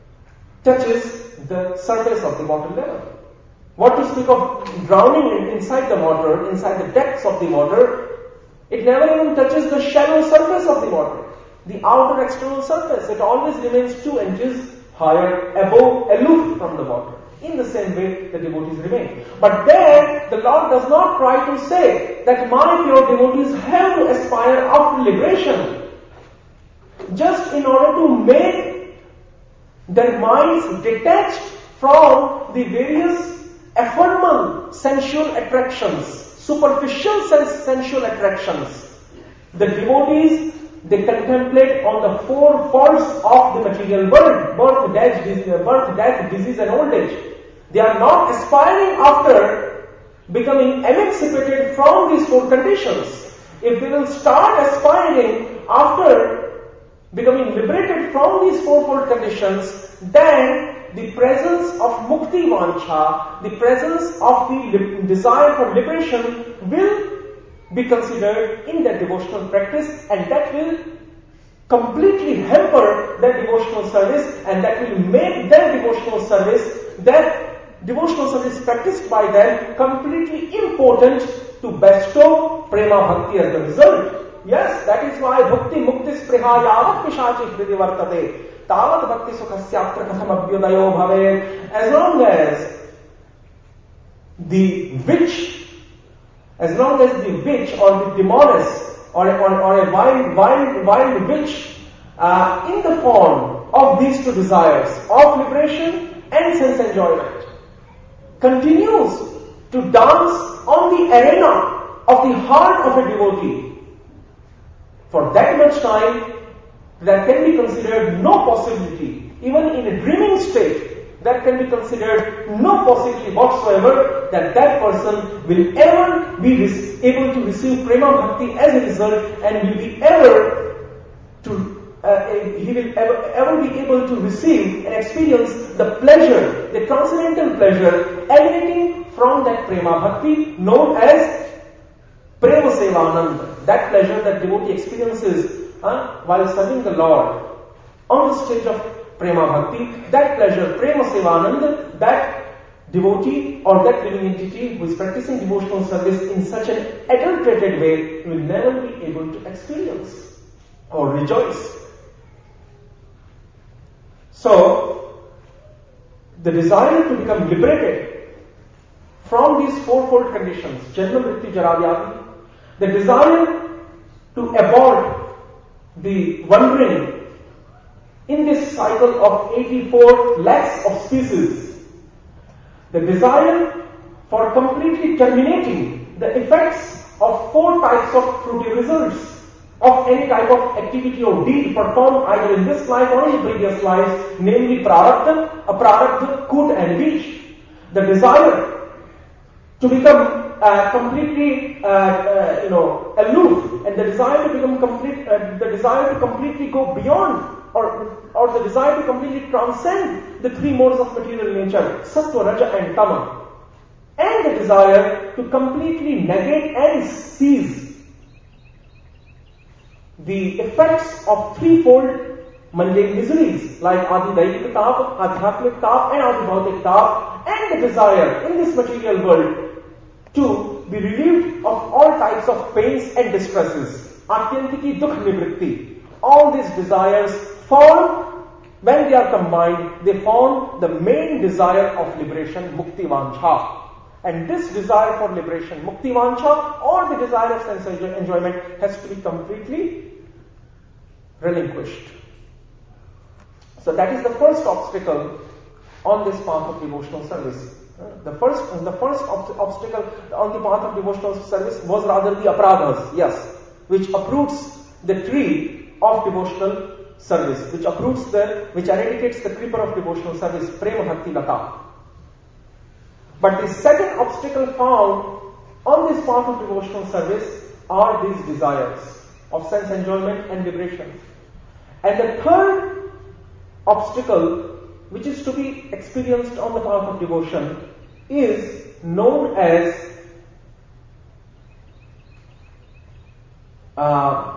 touches the surface of the water level. What to speak of drowning inside the water, inside the depths of the water, it never even touches the shallow surface of the water, the outer external surface. It always remains two inches higher, above, aloof from the water. In the same way, the devotees remain. But there, the Lord does not try to say that my pure devotees have to aspire after liberation, just in order to make their minds detached from the various ephemeral sensual attractions, superficial sens- sensual attractions. The devotees, they contemplate on the four faults of the material world: birth, death, disease, birth, death, disease, and old age. They are not aspiring after becoming emancipated from these four conditions. If they will start aspiring after becoming liberated from these fourfold conditions, then the presence of mukti vancha, the presence of the desire for liberation will be considered in their devotional practice, and that will completely hamper their devotional service, and that will make their devotional service, their devotional service practiced by them, completely impotent to bestow prema bhakti as the result. Yes, that is why bhakti mukti spriha yavat pishachi hridi vartate tavat bhakti sukhasya katham abhyudayo bhave. As long as the witch, as long as the witch or the demoness or, or, or a wild, wild, wild witch uh, in the form of these two desires of liberation and sense enjoyment continues to dance on the arena of the heart of a devotee, for that much time there can be considered no possibility, even in a dreaming state, there can be considered no possibility whatsoever that that person will ever be able to receive prema bhakti as a result, and will be ever to uh, he will ever, ever be able to receive and experience the pleasure, the transcendental pleasure emanating from that prema bhakti known as prema sevananda. That pleasure that devotee experiences uh, while serving the Lord on the stage of prema bhakti, that pleasure, prema sevananda, that devotee or that living entity who is practicing devotional service in such an adulterated way will never be able to experience or rejoice. So, the desire to become liberated from these fourfold conditions, janma, mrityu, jara, vyadhi, the desire to abort the wandering in this cycle of eighty-four lakhs of species, the desire for completely terminating the effects of four types of fruity results of any type of activity or deed performed either in this life or in previous lives, namely prarabdha, aprarabdha, kud and bij. The desire to become uh, completely, uh, uh, you know, aloof, and the desire to become complete, uh, the desire to completely go beyond, or or the desire to completely transcend the three modes of material nature, sattva, raja and tama, and the desire to completely negate and seize the effects of threefold mundane miseries like adi daivik tap, adhyatmik tap and adi bhautik tap, and the desire in this material world to be relieved of all types of pains and distresses, atyantiki dukh nivritti. All these desires form, when they are combined, they form the main desire of liberation, mukti vancha. And this desire for liberation, mukti vancha, or the desire of sense enjoyment, has to be completely relinquished. So that is the first obstacle on this path of devotional service. The first, the first ob- obstacle on the path of devotional service was rather the aparadhas, yes, which uproots the tree of devotional service, which uproots the, which eradicates the creeper of devotional service, prema bhakti lata. But the second obstacle found on this path of devotional service are these desires of sense enjoyment and liberation. And the third obstacle, which is to be experienced on the path of devotion, is known as uh,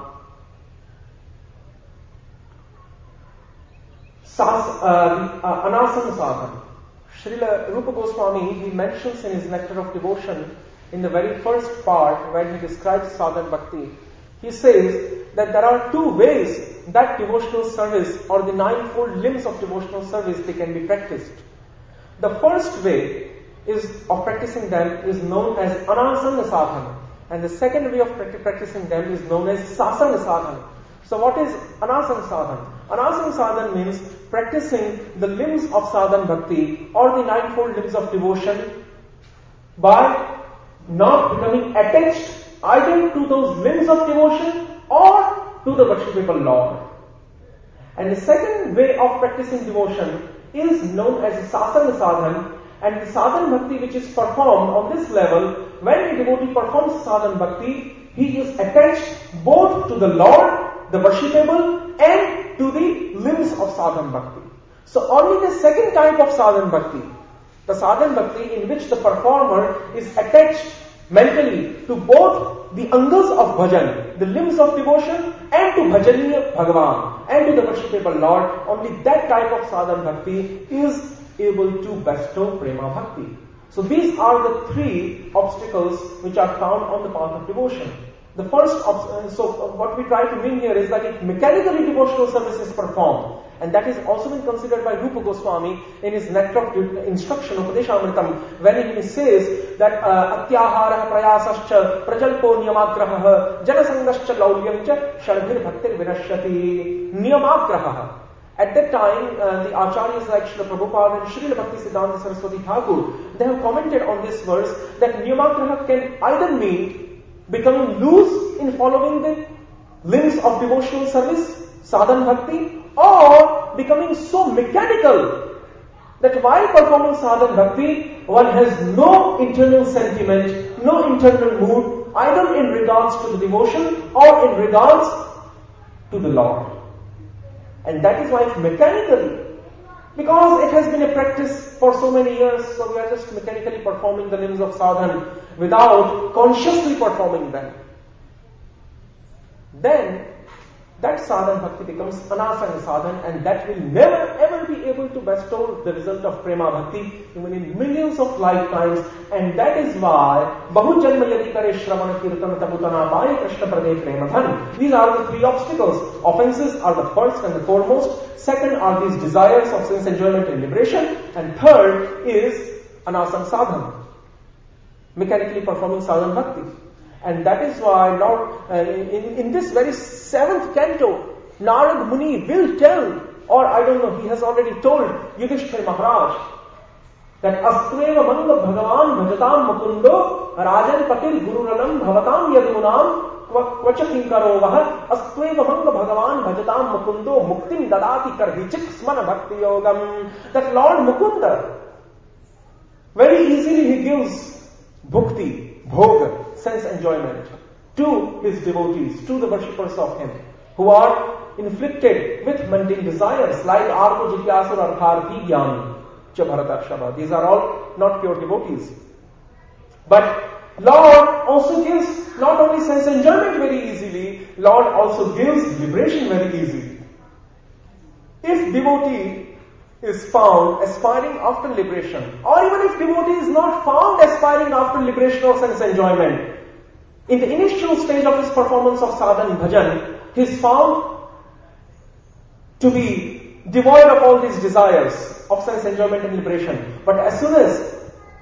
sas, uh, uh, anasana sadhana. Srila Rupa Goswami, he mentions in his Nectar of Devotion, in the very first part when he describes sadhana bhakti, he says that there are two ways that devotional service or the ninefold limbs of devotional service they can be practiced. The first way is of practicing them is known as anasana sadhana, and the second way of practicing them is known as sasana sadhana. So what is anasana sadhana? Anasana sadhana means practicing the limbs of sadhana bhakti or the ninefold limbs of devotion by not becoming attached either to those limbs of devotion or to the worshipable Lord. And the second way of practicing devotion is known as sasana sadhana, And the sadhana bhakti which is performed on this level, when a devotee performs sadhana bhakti, he is attached both to the Lord, the worshipable, and to the limbs of sadhana bhakti. So only the second type of sadhana bhakti, the sadhana bhakti in which the performer is attached mentally to both the angas of bhajan, the limbs of devotion, and to bhajaniya Bhagavan, and to the worshipable Lord, only that type of sadhana bhakti is able to bestow prema bhakti. So these are the three obstacles which are found on the path of devotion. The first, ob- so what we try to mean here is that if mechanically devotional service is performed, and that is also been considered by Rupa Goswami in his Nectar of Instruction, Upadeshamritam, when he says that Atyahara prayasascha prajalpo niyamagrahah janasangascha laulyamcha sharbhir bhaktir vinashyati niyamagrahah. At that time, uh, the Acharyas like Srila Prabhupada and Srila Bhaktisiddhanta Saraswati Thakur, they have commented on this verse that niyamagraha can either mean becoming loose in following the limbs of devotional service, sadhana bhakti, or becoming so mechanical that while performing sadhana bhakti, one has no internal sentiment, no internal mood, either in regards to the devotion or in regards to the Lord. And that is why it's mechanically, because it has been a practice for so many years, so we are just mechanically performing the limbs of sadhana without consciously performing them. Then that sadhana bhakti becomes anasanga sadhana, and that will never ever be able to bestow the result of prema bhakti even in millions of lifetimes. And that is why bahu janma yadi kare shravana kirtan tabutana pai krishna prade prema dhan. These are the three obstacles. Offenses are the first and the foremost. Second are these desires of sense enjoyment and liberation. And third is anasanga sadhana, mechanically performing sadhana bhakti. And that is why Lord, uh, in, in this very seventh canto, Narad Muni will tell, or I don't know, he has already told Yudhishthira Maharaj, that Astveva Manga Bhagavan Bhajatam Mukundo Rajan Patil Gururanam Bhavatam Yadunam Kvacha Kinkaro Vaha Astveva Manga Bhagavan Bhajatam Mukundo Muktim Dadati Karhichik Smana Bhakti Yogam. That Lord Mukunda, very easily he gives bhukti, bhoga, sense enjoyment to his devotees, to the worshippers of him, who are inflicted with mundane desires like Arto Jityasur Artharthi Gyani Chabharatarshava. These are all not pure devotees. But Lord also gives not only sense enjoyment very easily, Lord also gives liberation very easily. If devotee is found aspiring after liberation, or even if devotee is not found aspiring after liberation or sense enjoyment, in the initial stage of his performance of sadhana bhajan, he is found to be devoid of all these desires of sense enjoyment and liberation. But as soon as,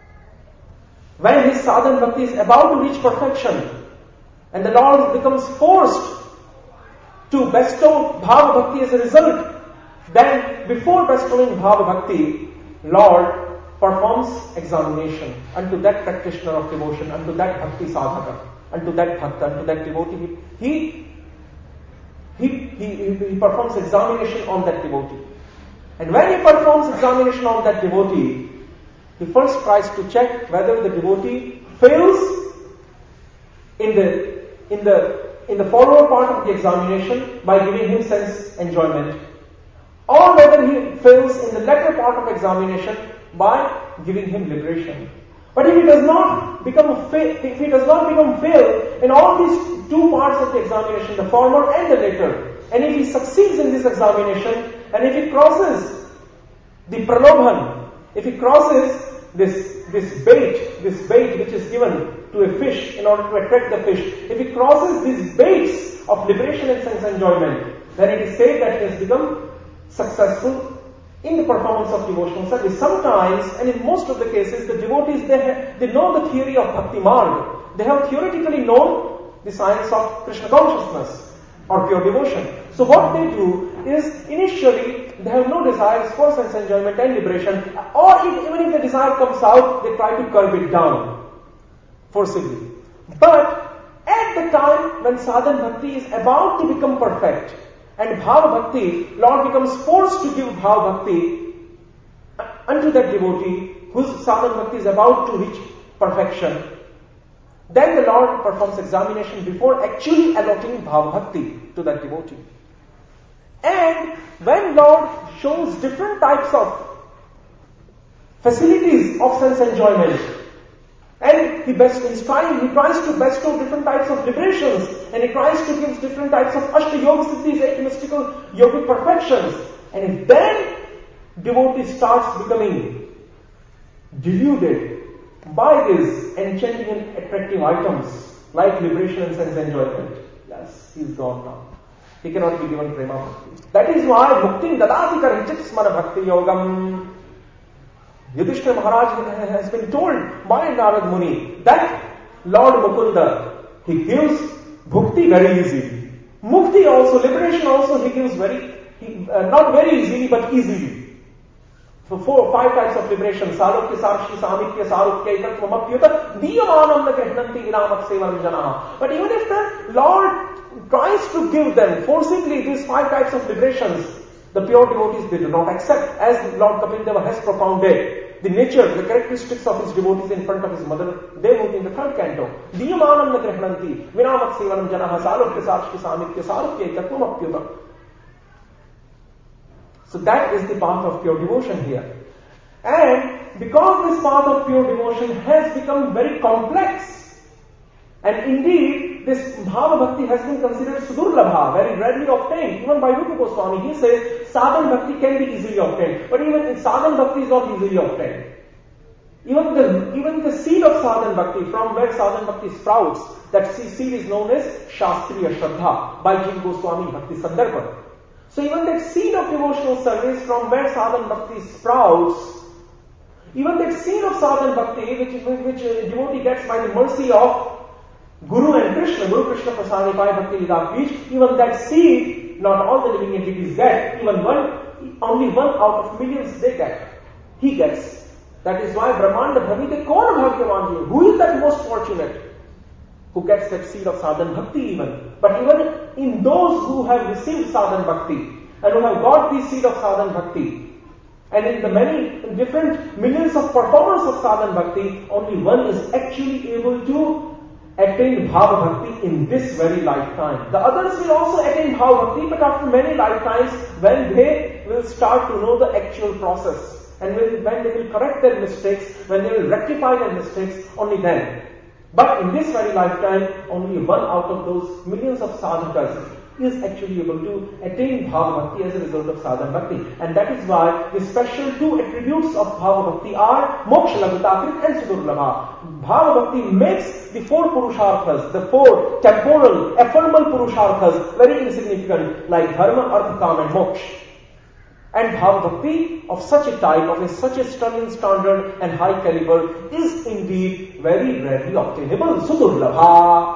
when his sadhana bhakti is about to reach perfection, and the Lord becomes forced to bestow bhava bhakti as a result, then before bestowing bhava bhakti, Lord performs examination unto that practitioner of devotion, unto that bhakti sadhaka, unto that bhakta, unto that devotee. He, he, he, he performs examination on that devotee. And when he performs examination on that devotee, he first tries to check whether the devotee fails in the, in the, in the former part of the examination by giving him sense enjoyment, or whether he fails in the latter part of examination by giving him liberation. But if he does not become a fa- if he does not become fail in all these two parts of the examination, the former and the later, and if he succeeds in this examination, and if he crosses the pralobhan, if he crosses this this bait, this bait which is given to a fish in order to attract the fish, if he crosses these baits of liberation and sense enjoyment, then it is said that he has become successful in the performance of devotional service. Sometimes, and in most of the cases, the devotees, they, have, they know the theory of Bhakti Marg. They have theoretically known the science of Krishna consciousness or pure devotion. So what they do is, initially, they have no desires for sense enjoyment and liberation, or if, even if the desire comes out, they try to curb it down forcibly. But at the time when sadhana bhakti is about to become perfect, and bhava bhakti, Lord becomes forced to give bhava bhakti unto that devotee, whose sadhana bhakti is about to reach perfection, then the Lord performs examination before actually allotting bhava bhakti to that devotee. And when Lord shows different types of facilities of sense enjoyment, and he best he tries, he tries to bestow different types of liberations, and he tries to give different types of Ashta Yoga Siddhis, eight mystical yogic perfections, and if then devotee starts becoming deluded by these enchanting and attractive items like liberation and sense enjoyment, yes, he's gone now. He cannot be given prema bhakti. That is why muktim dadati karhichit smana bhakti yogam. Yudhishthira Maharaj has been told by Narad Muni that Lord Mukunda, he gives bhukti very easily. Mukti also, liberation also, he gives very, he, uh, not very easily, but easily. So four or five types of liberation. Salokya, Sarshi, Samitya, Sarukya, Ikatvamapyuta, Diyamanam Nagrihnanti Viramat Sevaram Janaha. But even if the Lord tries to give them forcibly these five types of liberations, the pure devotees, they do not accept, as Lord Kapil Deva has propounded the nature, the characteristics of his devotees in front of his mother Devahuti in the third canto. Diyamanam Nagrihnanti Viramat Sevaram Janaha Salokya, Sarshi, Samitya, Sarukya, Ikatvamapyuta. So that is the path of pure devotion here. And because this path of pure devotion has become very complex, and indeed this bhava bhakti has been considered sudurlabha, very rarely obtained. Even by Rupa Goswami, he says sadhan bhakti can be easily obtained, but even in sadhan bhakti is not easily obtained. Even the, even the seed of sadhan bhakti, from where sadhan bhakti sprouts, that seed is known as Shastriya Shraddha by Jiva Goswami Bhakti Sandarbha. So even that seed of devotional service from where sadhan bhakti sprouts, even that seed of sadhan bhakti which, which a devotee gets by the mercy of Guru and Krishna, Guru Krishna Prasadi Pai Bhakti Lila Preach, even that seed, not all the living entities get, even one, only one out of millions they get. He gets. That is why Brahmanda Bhavite Kaur Bhagyavan, who is that most fortunate? Who gets that seed of sadhan bhakti even. But even in those who have received sadhan bhakti and who have got the seed of sadhan bhakti, and in the many different millions of performers of sadhan bhakti, only one is actually able to attain bhava bhakti in this very lifetime. The others will also attain bhava bhakti, but after many lifetimes, when they will start to know the actual process, and when, when they will correct their mistakes, when they will rectify their mistakes, only then. But in this very lifetime, only one out of those millions of sadhakas is actually able to attain bhava bhakti as a result of sadhana bhakti. And that is why the special two attributes of bhava bhakti are moksha laghutakrit and sudurlabha. Bhava bhakti makes the four purusharthas, the four temporal, ephemeral purusharthas very insignificant, like dharma, artha, kama and moksha. And bhava bhakti of such a type, of a, such a sterling standard and high caliber, is indeed very rarely obtainable. Sudurlabha.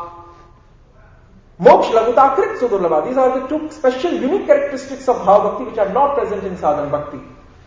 Moksha laghutakrit sudurlabha. These are the two special unique characteristics of bhava bhakti which are not present in sadhana bhakti.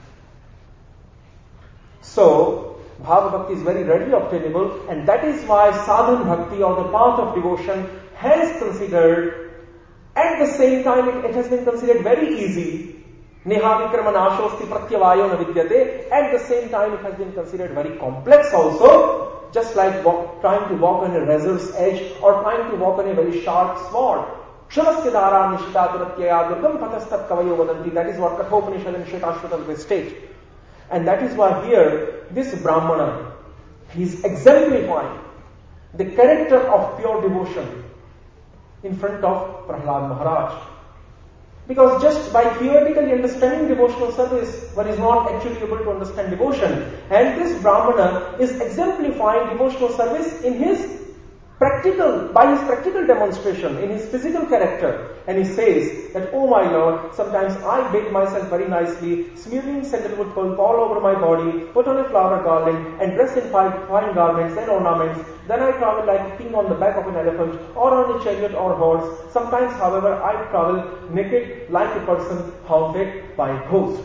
So, bhava bhakti is very rarely obtainable, and that is why sadhana bhakti, or the path of devotion, has considered, at the same time it, it has been considered very easy. Neha vikrama nashosti pratyavayo na vidyate. At the same time, it has been considered very complex also, just like walk, trying to walk on a razor's edge or trying to walk on a very sharp sword. Kshavasya dara nishita turatyaya durgam patastat kavayo vadanti. That is what Kathopanishad and Shvetashvatar will state. And that is why here, this Brahmana, he is exemplifying the character of pure devotion in front of Prahlad Maharaj. Because just by theoretically understanding devotional service, one is not actually able to understand devotion. And this Brahmana is exemplifying devotional service in his practical, by his practical demonstration, in his physical character. And he says that, oh my Lord, sometimes I bathe myself very nicely, smearing sandalwood pulp all over my body, put on a flower garland, and dress in fine, fine garments and ornaments. Then I travel like a king on the back of an elephant, or on a chariot or horse. Sometimes, however, I travel naked like a person haunted by a ghost.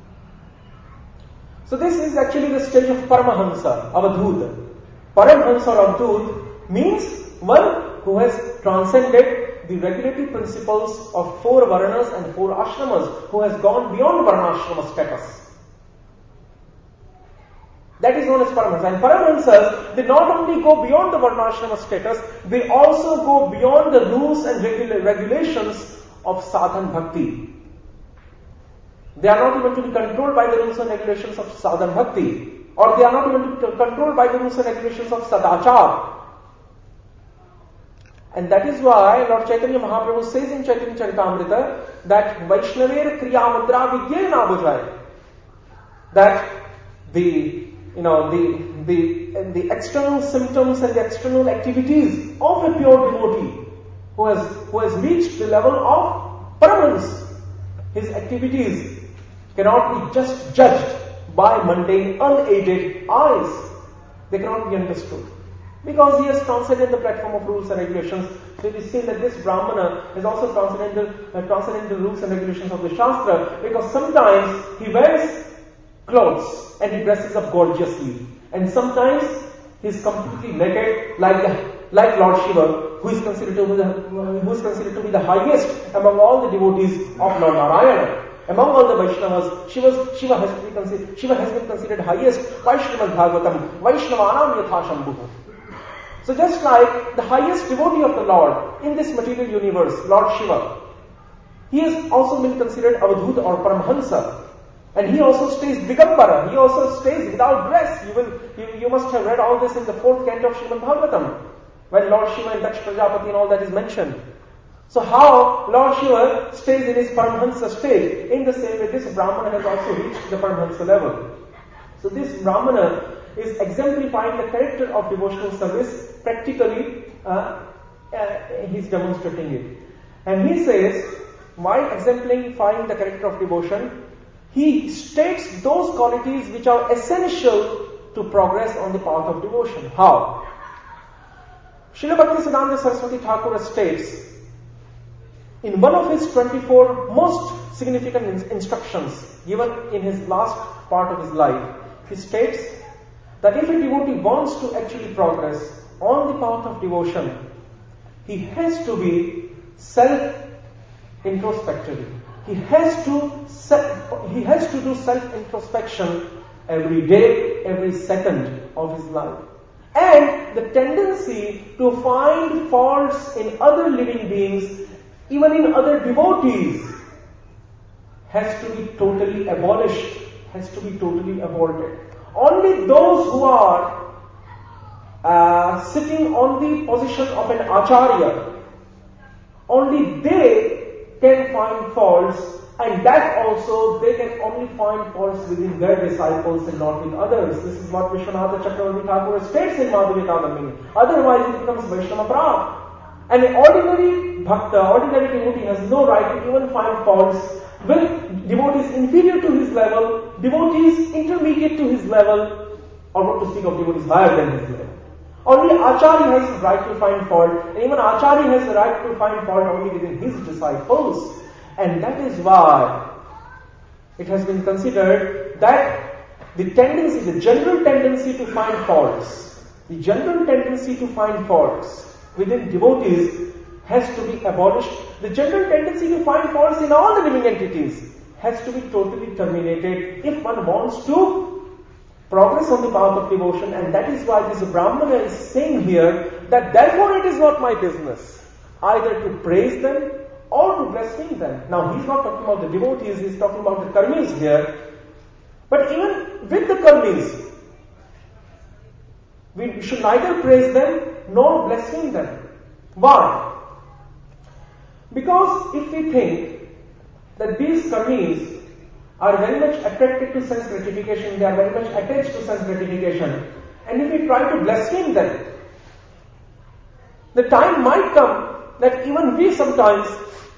So this is actually the stage of Paramahamsa, Avadhut. Paramahamsa or Avadhut means one who has transcended the regulatory principles of four Varnas and four Ashramas, who has gone beyond Varnashrama status. That is known as Paramahansa. And Paramahansas, they not only go beyond the Varnashrama status, they also go beyond the rules and regula- regulations of sadhan bhakti. They are not even to be controlled by the rules and regulations of sadhan bhakti. Or they are not even to be controlled by the rules and regulations of sadachar. And that is why Lord Chaitanya Mahaprabhu says in Chaitanya Charitamrita that Vaishnaver Kriya Mudra Vigye na bujai. That the, you know, the, the, the external symptoms and the external activities of a pure devotee who has, who has reached the level of Paramahansa, his activities cannot be just judged by mundane, unaided eyes. They cannot be understood. Because he has transcended the platform of rules and regulations. So it is seen that this Brahmana has also transcended the, uh, transcended the rules and regulations of the Shastra, because sometimes he wears clothes and he dresses up gorgeously. And sometimes he is completely naked like the, like Lord Shiva, who is considered to be the, who is considered to be the highest among all the devotees of Lord Narayana. Among all the Vaishnavas, Shiva, Shiva, has, to be considered, Shiva has been considered highest by Srimad Bhagavatam, Vaishnavanam Yatha Shambhu. So just like the highest devotee of the Lord in this material universe, Lord Shiva, he has also been considered Avadhuta or Paramahansa. And he also stays Digambara, he also stays without dress. You will, you, you must have read all this in the fourth canto of Srimad Bhagavatam, when Lord Shiva and Daksh Prajapati and all that is mentioned. So how Lord Shiva stays in his Paramahansa state, in the same way this Brahmana has also reached the Paramahansa level. So this Brahmana is exemplifying the character of devotional service. Practically, uh, uh, he's demonstrating it. And he says, while exemplifying the character of devotion, he states those qualities which are essential to progress on the path of devotion. How? Srila Bhaktisiddhanta Saraswati Thakur states, in one of his twenty-four most significant instructions given in his last part of his life, he states that if a devotee wants to actually progress on the path of devotion, he has to be self-introspective. He has to self, he has to do self-introspection every day, every second of his life. And the tendency to find faults in other living beings, even in other devotees, has to be totally abolished, has to be totally aborted. Only those who are uh, sitting on the position of an acharya, only they can find faults, and that also they can only find faults within their disciples and not with others. This is what Vishwanatha Chakravarti Thakur states in Madhurya Kadambini. Otherwise it becomes Vaishnava Prap. And an ordinary bhakta, ordinary devotee has no right to even find faults with devotees inferior to his level, devotees intermediate to his level, or not to speak of devotees higher than his level. Only Acharya has the right to find fault, and even Acharya has the right to find fault only within his disciples. And that is why it has been considered that the tendency, the general tendency to find faults, the general tendency to find faults within devotees has to be abolished. The general tendency to find faults in all the living entities has to be totally terminated if one wants to progress on the path of devotion. And that is why this Brahmana is saying here that therefore it is not my business either to praise them or to blaspheme them. Now he's not talking about the devotees, he's talking about the karmis here. But even with the karmis, we should neither praise them nor blaspheme them. Why? Because if we think that these karmis are very much attracted to sense gratification, they are very much attached to sense gratification, and if we try to blaspheme them, the time might come that even we sometimes,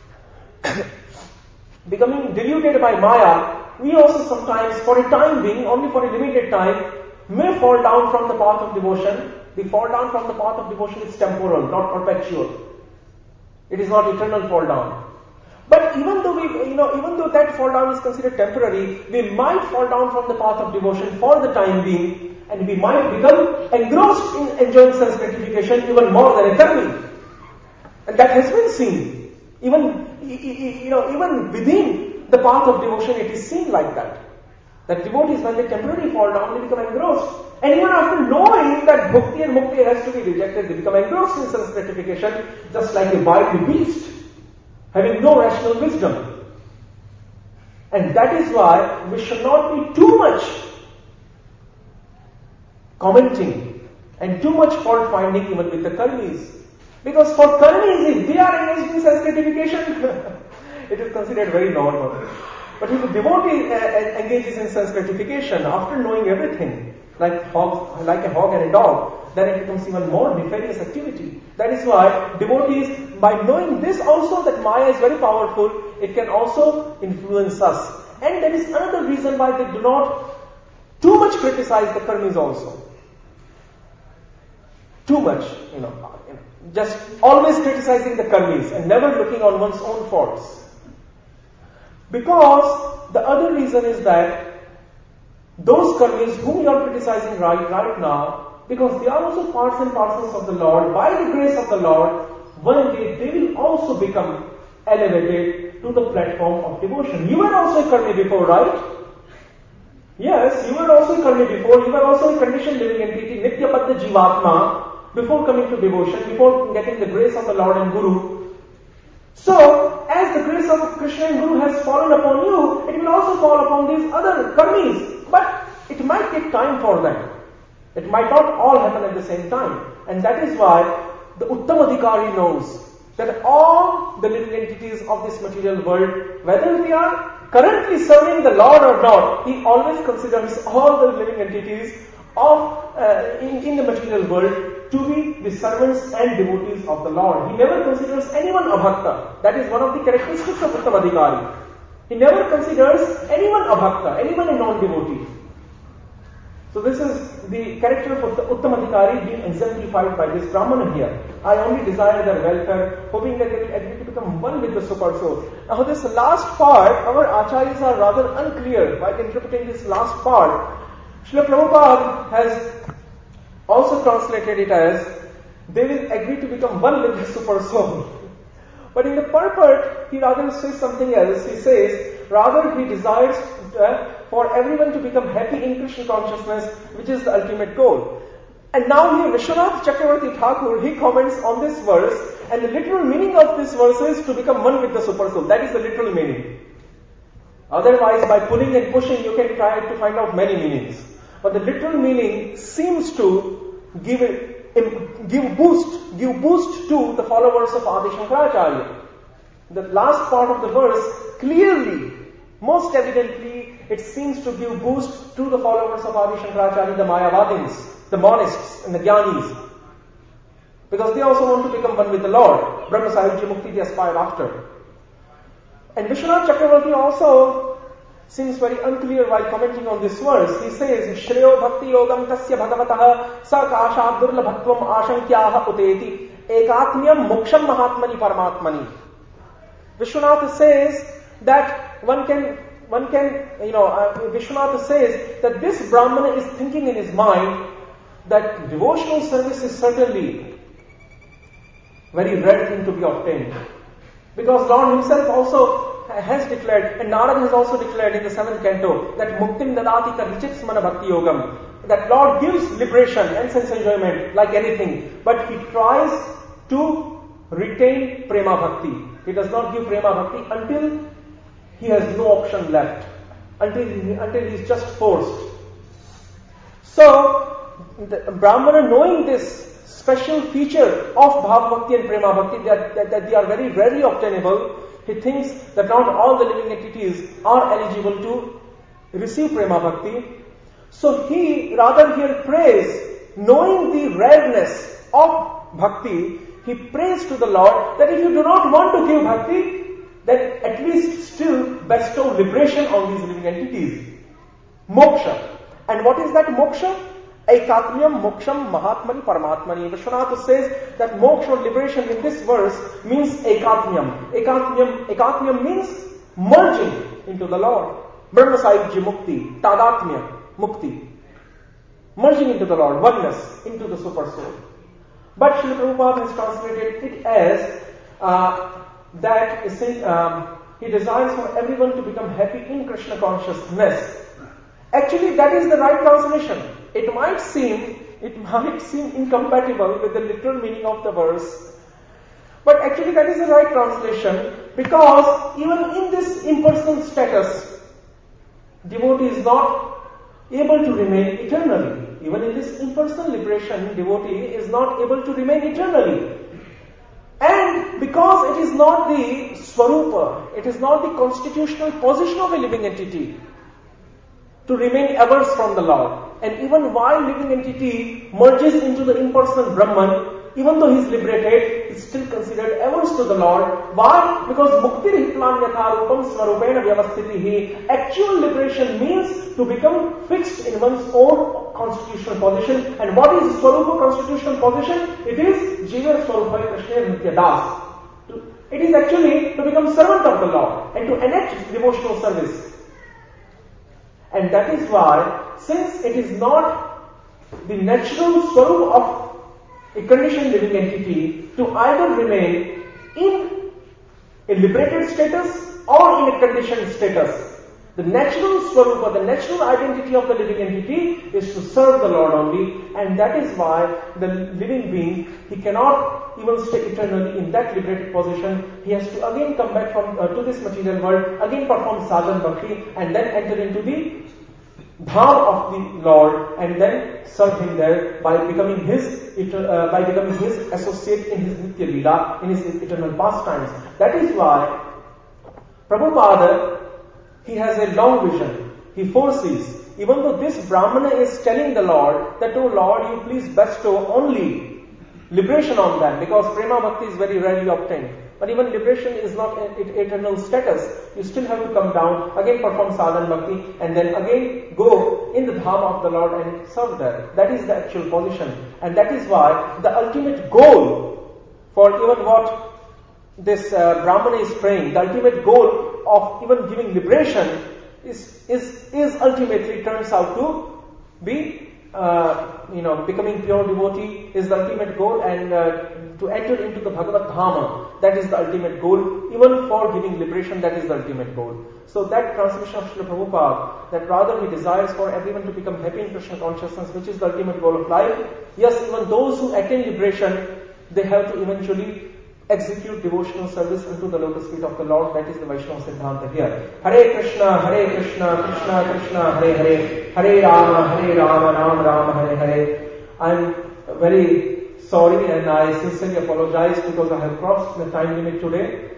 becoming deluded by Maya, we also sometimes, for a time being, only for a limited time, may fall down from the path of devotion. The fall down from the path of devotion is temporal, not perpetual. It is not eternal fall down. But even though we, you know, even though that fall down is considered temporary, we might fall down from the path of devotion for the time being, and we might become engrossed in enjoying sense gratification even more than a karmi. And that has been seen. Even, you know, even within the path of devotion, it is seen like that. That devotees, when they temporarily fall down, they become engrossed. And even after knowing that bhakti and mukti has to be rejected, they become engrossed in sense gratification, just like a wild beast, having no rational wisdom. And that is why we should not be too much commenting and too much fault finding even with the karmis. Because for karmis, if they are engaged in sense gratification, it is considered very normal. But if a devotee uh, engages in sense gratification after knowing everything, like hog, like a hog and a dog, then it becomes even more nefarious activity. That is why devotees, by knowing this also, that Maya is very powerful, it can also influence us. And that is another reason why they do not too much criticize the karmis also. Too much, you know, you know, just always criticizing the karmis and never looking on one's own faults. Because the other reason is that those karmis whom you are criticizing right, right now, because they are also parts and parcels of the Lord, by the grace of the Lord, one day they will also become elevated to the platform of devotion. You were also a karmi before, right? Yes, you were also a karmi before. You were also a conditioned living entity, Nitya Padda Jivatma, before coming to devotion, before getting the grace of the Lord and Guru. So, as the grace of Krishna and Guru has fallen upon you, it will also fall upon these other karmis. But it might take time for them. It might not all happen at the same time. And that is why the Uttamadhikari knows that all the living entities of this material world, whether they are currently serving the Lord or not, he always considers all the living entities of uh, in, in the material world to be the servants and devotees of the Lord. He never considers anyone abhakta. That is one of the characteristics of Uttamadhikari. He never considers anyone abhakta, anyone a non-devotee. So this is the character of the Uttamadhikari being exemplified by this Brahmana here. I only desire their welfare, hoping that they will agree to become one with the Super Soul. Now this last part, our acharyas are rather unclear while interpreting this last part. Srila Prabhupada has also translated it as, they will agree to become one with the Super Soul. But in the purport, he rather says something else. He says, rather he desires uh, for everyone to become happy in Krishna consciousness, which is the ultimate goal. And now here Vishwanath Chakravarti Thakur, he comments on this verse, and the literal meaning of this verse is to become one with the Super Soul. That is the literal meaning. Otherwise, by pulling and pushing, you can try to find out many meanings. But the literal meaning seems to give a give boost, give boost to the followers of Adi Shankaracharya. The last part of the verse clearly, most evidently, it seems to give boost to the followers of Adi Shankaracharya, the Mayavadins, the monists and the Jnanis. Because they also want to become one with the Lord. Brahma Sahibji Mukti they aspire after. And Vishwanath Chakravarti also seems very unclear while commenting on this verse. He says, Shreyo bhakti yogam tasya bhagavatah sa kasha durlabhatvam ashankyaha uteti ekatmyam moksham mahatmani paramatmani. Vishwanath says that one can, one can, you know, uh, Vishwanath says that this Brahmana is thinking in his mind that devotional service is certainly very rare thing to be obtained. Because Lord himself also has declared, and Narad has also declared in the seventh canto, that Muktim Dadati Karichit Smana Bhakti Yogam, that Lord gives liberation and sense enjoyment like anything, but He tries to retain Prema Bhakti. He does not give Prema Bhakti until he has no option left, until he, until he is just forced. So, the Brahmana, knowing this special feature of Bhav Bhakti and Prema Bhakti, that, that, that they are very rarely obtainable, he thinks that not all the living entities are eligible to receive Prema Bhakti. So he rather here prays, knowing the rareness of Bhakti, he prays to the Lord that if you do not want to give Bhakti, then at least still bestow liberation on these living entities. Moksha. And what is that moksha? Ekatmyam moksham mahatmani paramatmani. Vishwanath says that moksha or liberation in this verse means ekatmyam. Ekatmyam, ekatmyam means merging into the Lord. Brahma Sahibji Mukti, Tadatmya Mukti. Merging into the Lord, oneness, into the Super Soul. But Srila Prabhupada has translated it as uh, that is, um, he desires for everyone to become happy in Krishna consciousness. Actually, that is the right translation. It might seem, it might seem incompatible with the literal meaning of the verse, but actually that is the right translation, because even in this impersonal status, devotee is not able to remain eternally. Even in this impersonal liberation, devotee is not able to remain eternally. And because it is not the swarupa, it is not the constitutional position of a living entity to remain averse from the Lord. And even while living entity merges into the impersonal Brahman, even though he is liberated, he is still considered averse to the Lord. Why? Because muktir hitlam yatharupam swarupena vyavasthitihi. Actual liberation means to become fixed in one's own constitutional position. And what is swarupa constitutional position? It is jiva swarupai krishna nitya das. It is actually to become servant of the Lord and to enact devotional service. And that is why, since it is not the natural swarup of a conditioned living entity to either remain in a liberated status or in a conditioned status, the natural swarupa, the natural identity of the living entity is to serve the Lord only, and that is why the living being, he cannot even stay eternally in that liberated position. He has to again come back from uh, to this material world, again perform sadhana bhakti, and then enter into the dham of the Lord, and then serve him there by becoming his uh, by becoming his associate in his nitya lila, in his eternal pastimes. That is why Prabhupada, he has a long vision. He foresees, even though this Brahmana is telling the Lord that, oh Lord, you please bestow only liberation on them, because prema bhakti is very rarely obtained. But even liberation is not an eternal status. You still have to come down, again perform sadhana bhakti, and then again go in the dham of the Lord and serve there. That is the actual position. And that is why the ultimate goal for even what this uh, Brahmana is praying, the ultimate goal of even giving liberation is, is, is ultimately turns out to be Uh, you know, becoming pure devotee is the ultimate goal, and uh, to enter into the Bhagavad Dhama, that is the ultimate goal. Even for giving liberation, that is the ultimate goal. So that transmission of Srila Prabhupada, that rather he desires for everyone to become happy in Krishna consciousness, which is the ultimate goal of life. Yes, even those who attain liberation, they have to eventually execute devotional service unto the lotus feet of the Lord. That is the Vaishnava Siddhanta here. Hare Krishna, Hare Krishna, Krishna Krishna, Hare Hare, Hare Rama, Hare Rama, Rama Rama, Hare Hare. I am very sorry and I sincerely apologize because I have crossed the time limit today.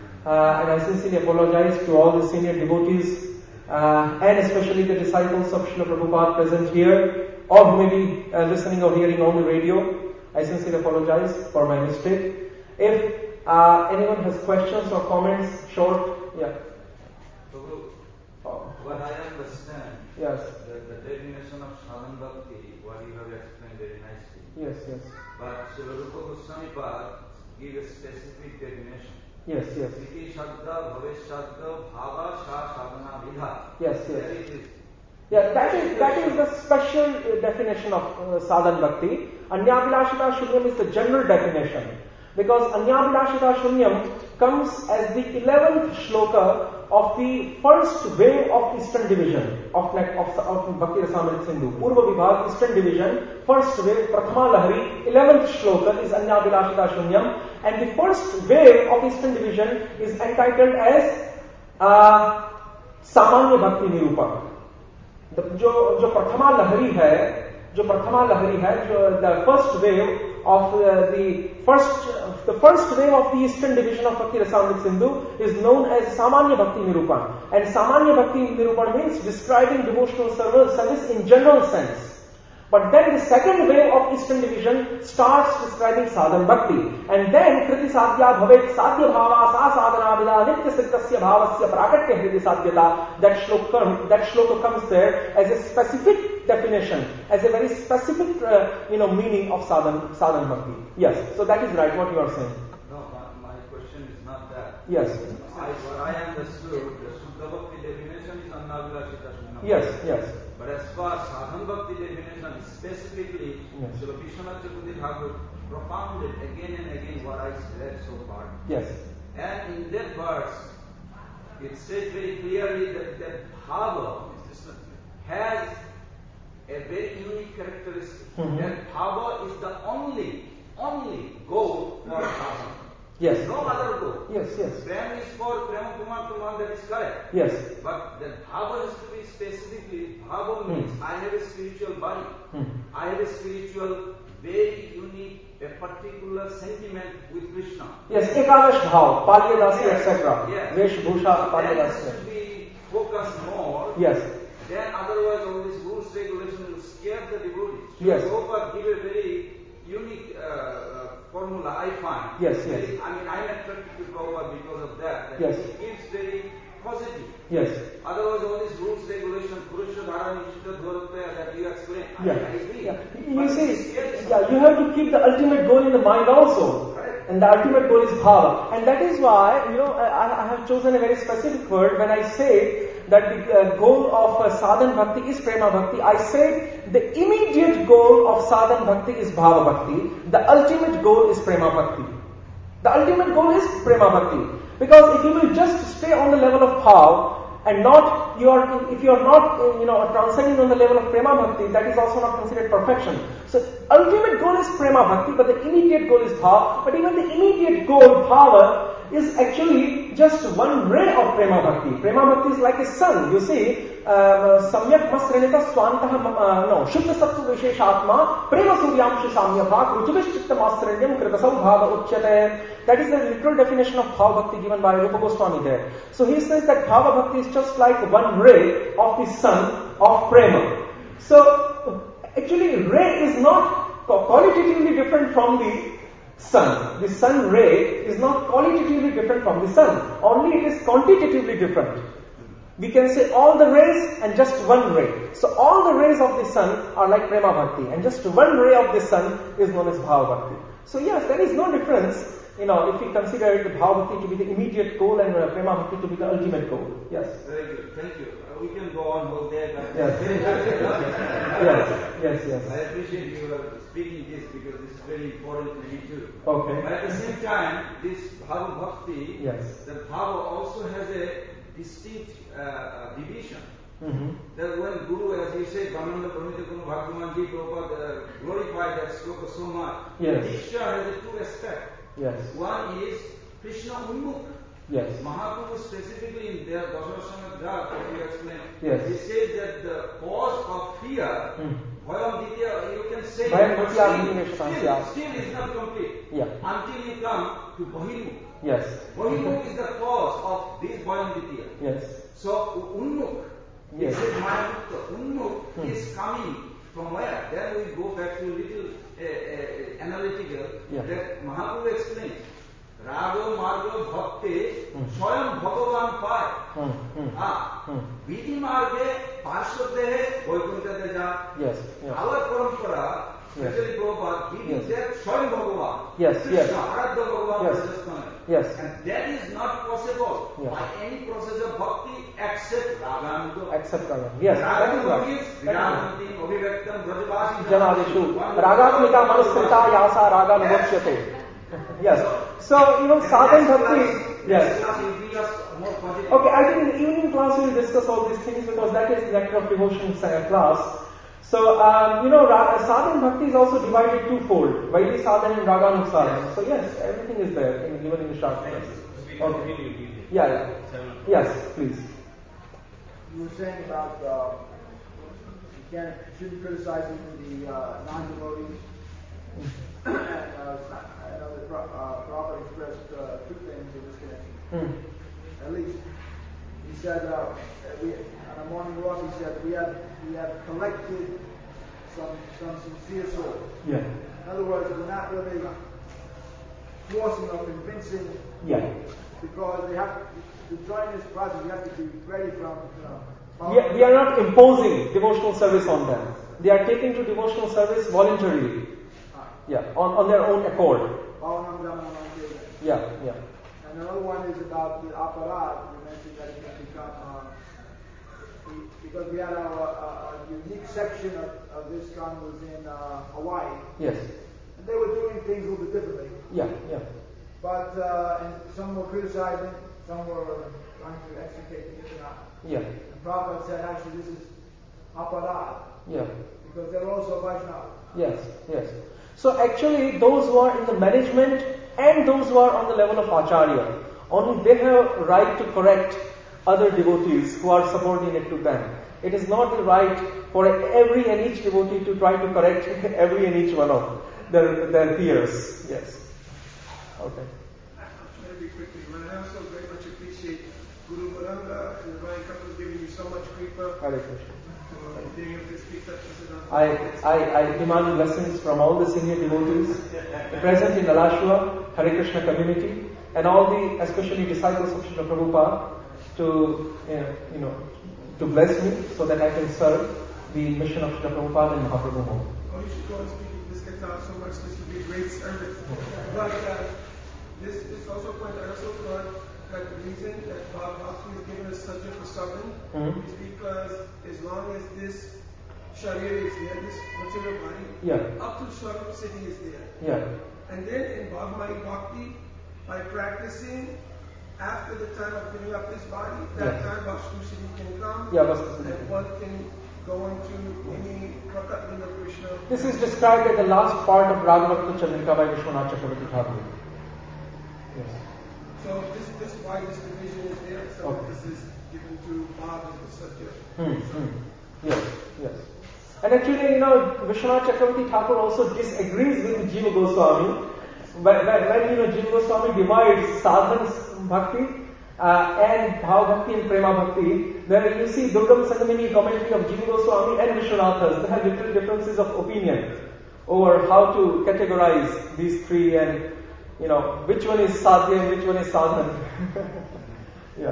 Uh, and I sincerely apologize to all the senior devotees uh, and especially the disciples of Srila Prabhupada present here, or who may be uh, listening or hearing on the radio. I sincerely apologize for my mistake. If uh, anyone has questions or comments, short, yeah. Prabhu, Oh. what I understand, Yes. the, the definition of sadhana bhakti, what you have explained very nicely. Yes, yes. But Srila Rupa Goswami Pad give a specific definition. Yes, yes. Iti Shadda, Bhavesh Shadda, Bhava Sha Sadhana Vidha. Yes, yes. There it is. Yeah, that is that is the special uh, definition of uh, sadhana bhakti. Anyabhilashita shunyam is the general definition. Because Anyabhilashita Shunyam comes as the eleventh shloka of the first wave of Eastern Division of, of, of Bhakti Rasamrita Sindhu. Purva Vibhag, Eastern Division, first wave, Prathama Lahari, eleventh shloka is Anyabhilashita Shunyam. And the first wave of Eastern Division is entitled as uh, Samanya Bhakti Nirupa. जो जो प्रथमा लहरी है जो प्रथमा लहरी है जो the first wave of uh, the first uh, the first wave of the Eastern division of Bhakti Rasamrita Sindhu is known as Samanya Bhakti Nirupan, and Samanya Bhakti Nirupan means describing devotional service, service in general sense. But then the second wave of Eastern division starts describing sadhana bhakti, and then kriti sadhya bhavet sadhya bhava sa sadhana vida nitya siddhasya bhavasya prakatya hridi sadhyata. That shloka that shloka comes there as a specific definition, as a very specific uh, you know meaning of sadhana sadhana bhakti. Yes, so that is right what you are saying. No, my, my question is not that. Yes. I, what I understood, the Shuddha Bhakti definition is Anyabhilashita Shunyam. Yes, yes. But as far as sadhana bhakti definition, specifically, Yes. Srila Vishwanath Chakravarti Thakur propounded again and again what I read so far. Yes. And in that verse, it says very clearly that that bhava has a very unique characteristic. Mhm. That bhava is the only, only goal for bhava. Yes. No other goal. Yes, yes. Prem is for prem kuman kuman, that is correct. Yes. But the bhava has to be specifically, bhava means Hmm. I have a spiritual body. Hmm. I have a spiritual, very unique, a particular sentiment with Krishna. Yes, Ekadash Bhav, Palyadasya, et cetera. Yes. Veshbhusha, That has Palyadasya. to be focused more. Yes. Then otherwise all these rules, regulations will scare the devotees. Yes. Prabhupada give a very unique uh, uh, formula, I find. Yes, Very, yes. I mean, I am attracted to Prabhupada because of that. that Yes. He gives very positive. Yes. Otherwise all these rules, regulations, Purusha Dhara, Nishita Dhoratya that you explain, Yeah. I, I agree. Yeah. You But see, it's scary yeah, you have to keep the ultimate goal in the mind also. Correct. And the ultimate goal is bhava. And that is why, you know, I, I have chosen a very specific word when I say that the uh, goal of uh, sadhan bhakti is prema bhakti. I say the immediate goal of sadhan bhakti is bhava bhakti. The ultimate goal is prema bhakti. The ultimate goal is prema bhakti. Because if you will just stay on the level of bhav, and not you are if you are not you know transcending on the level of prema bhakti, that is also not considered perfection. So ultimate goal is prema bhakti, but the immediate goal is bhav. But even the immediate goal, bhava, is actually just one ray of prema bhakti. Prema bhakti is like a sun. You see, samyak masranita swantah uh, no shuddha sattva visheshatma prema suryamshu samyabhak ruchivishchitta masranyam kritasam bhava uchyate. That is the literal definition of bhava bhakti given by Rupa Goswami there. So he says that bhava bhakti is just like one ray of the sun of prema. So actually ray is not qualitatively different from the sun. The sun ray is not qualitatively different from the sun. Only it is quantitatively different. We can say all the rays and just one ray. So all the rays of the sun are like prema bhakti, and just one ray of the sun is known as bhava bhakti. So yes, there is no difference. You know, if we consider the bhava bhakti to be the immediate goal and uh, prema bhakti to be the ultimate goal. Yes. Very good. Thank you. Uh, we can go on whole day, but Yes. yes. Yes. Yes. I appreciate you uh, speaking this because this is very important to me too. Okay. But at the same time, this bhava bhakti, Yes. the bhava also has a distinct uh, uh, division. Mm-hmm. That when Guru, as you say, Brahmanda Pramita Guru Bhagavanji Prabhupada uh, glorified that sloka so much. Yes. Diksha has a two aspects. Yes. One is Krishna Unmukh. Yes. Mahaprabhu specifically in their Dasarasana Graph, as you explained, Yes. he says that the cause of fear, Mm. Bhayam Ditya, you can say, Bhayam but Ditya still, Vinimeshasya. still, still is not complete. Yeah. Until you come to Bahimukh. Yes. Bahimukh is the cause of this Bhayam Ditya. Yes. So, Unmukh, Yes. it says Mayamukta. Unmukh Hmm. is coming from where? Then we go back to little uh, uh, analytical, Yeah. that Mahaprabhu explains. Rago Margo Bhakti Hmm. Swayam Bhagavan Pai. Hmm. Hmm. Ah, Hmm. Vidhi Marge Parshvate Vaikuntha Deja. Yes. Yes. Our parampara, Yes. especially Prabhupada, he Yes. is that Swayam Bhagavan. Yes, Krishna, yes. Aradha Bhagavan Yes. Rajasthan. Yes. And that is not possible Yeah. by any process of bhakti except Raganuga. Accept Raga. Yes. That is Raganuga right. means That is right. Vidavantim, Abhivektam, Brajavasi. Janadishu. Ragatmika manuskrita yasa raga navachyate. Yes. So, you know, sadhan bhakti. Yes. Okay, I think in the evening class we will discuss all these things because that is nectar of devotion class. So, um, you know, Ra- sadhan bhakti is also divided twofold. Vaidhi sadhan and raganuk sadhan. So yes, everything is there in, given in the Shastras. Okay. Yeah, yeah. Yes, please. You were saying about uh, you can't, you shouldn't criticize even the uh, non-devotees. and uh, I know that uh, Prabhupada expressed uh, two things in this connection. Hmm. At least he said, uh, we, on a morning walk, he said we have we have collected some some sincere souls. Yeah. In other words, we're not really forcing or convincing, Yeah. because they have to join this process. You have to be ready from you know. We are, we are not imposing devotional service on them. They are taken to devotional service voluntarily. Yeah, on, on their own accord. Yeah, yeah. And another one is about the aparad. You mentioned that it can become, uh, we, because we had our, uh, a unique section of, of this con was in uh, Hawaii. Yes. And they were doing things a little bit differently. Yeah, yeah. But, uh, and some were criticizing, some were trying to extricate the issue out. Yeah. And Prabhupada said, actually, this is aparad, Yeah. because they're also Vaishnava. Yes, yes. So actually those who are in the management and those who are on the level of Acharya, only they have right to correct other devotees who are subordinate to them. It is not the right for every and each devotee to try to correct every and each one of their, their peers. Yes. Okay. Very quickly, when I also very much appreciate Guru Varanga and the Divine Couple giving you so much kripa Hare Krishna. for being able to speak such a Siddhanta. I, I, I demand blessings from all the senior devotees present in Alashua, Hare Krishna community, and all the, especially disciples of Srila Prabhupada, to, you know, you know, to bless me so that I can serve the mission of Srila Prabhupada and Mahaprabhu home. Oh, you should go and speak in this katha so much. This would be a great service. But uh, this, this also point, I also thought that the reason that Bhakti has given us such a prasadam Mhm. is because as long as this sharir is there, this material body, Yeah. up to Swarup Siddhi is there. Yeah. And then in Bhagmai Bhakti, by practicing, after the time of giving up this body, that Yeah. time Vastu Siddhi can come, Yeah, Vastu Siddhi. and one can go into any Prakat Linga Krishna. This is described at the last part of Raghavatta Chandrika by Vishwanath Chakravarti Thakur. Yes. So this, this why this division is there. So Okay. this is given to Bob as the subject. Hmm, hmm. Yes, yes. And actually, you know, Vishwanath Chakravarti Thakur also disagrees with Jiva Goswami. When, when, when you know, Jiva Goswami divides sadhana bhakti uh, and bhav bhakti and prema bhakti, then you see Durgam Sangamini commentary of Jiva Goswami and Vishwanathas. They have little differences of opinion over how to categorize these three and, you know, which one is sadhya and which one is sadhana. Yeah.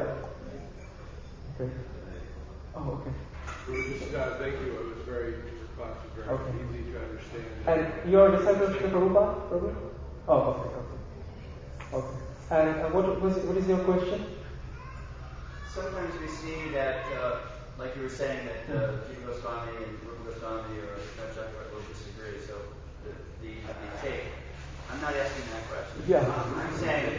Okay. Oh, okay. Just, uh, thank you. It was very, your class was very Okay. easy to understand. And you are a disciple of Srila Prabhupada, Prabhu? Oh, okay, okay. Okay. And uh, what, was, what is your question? Sometimes we see that, uh, like you were saying, that uh, Jiva Goswami and Rupa Goswami or Vishnu Chakravarti will disagree. So the, the, the take, I'm not asking that question. Yeah. I'm saying,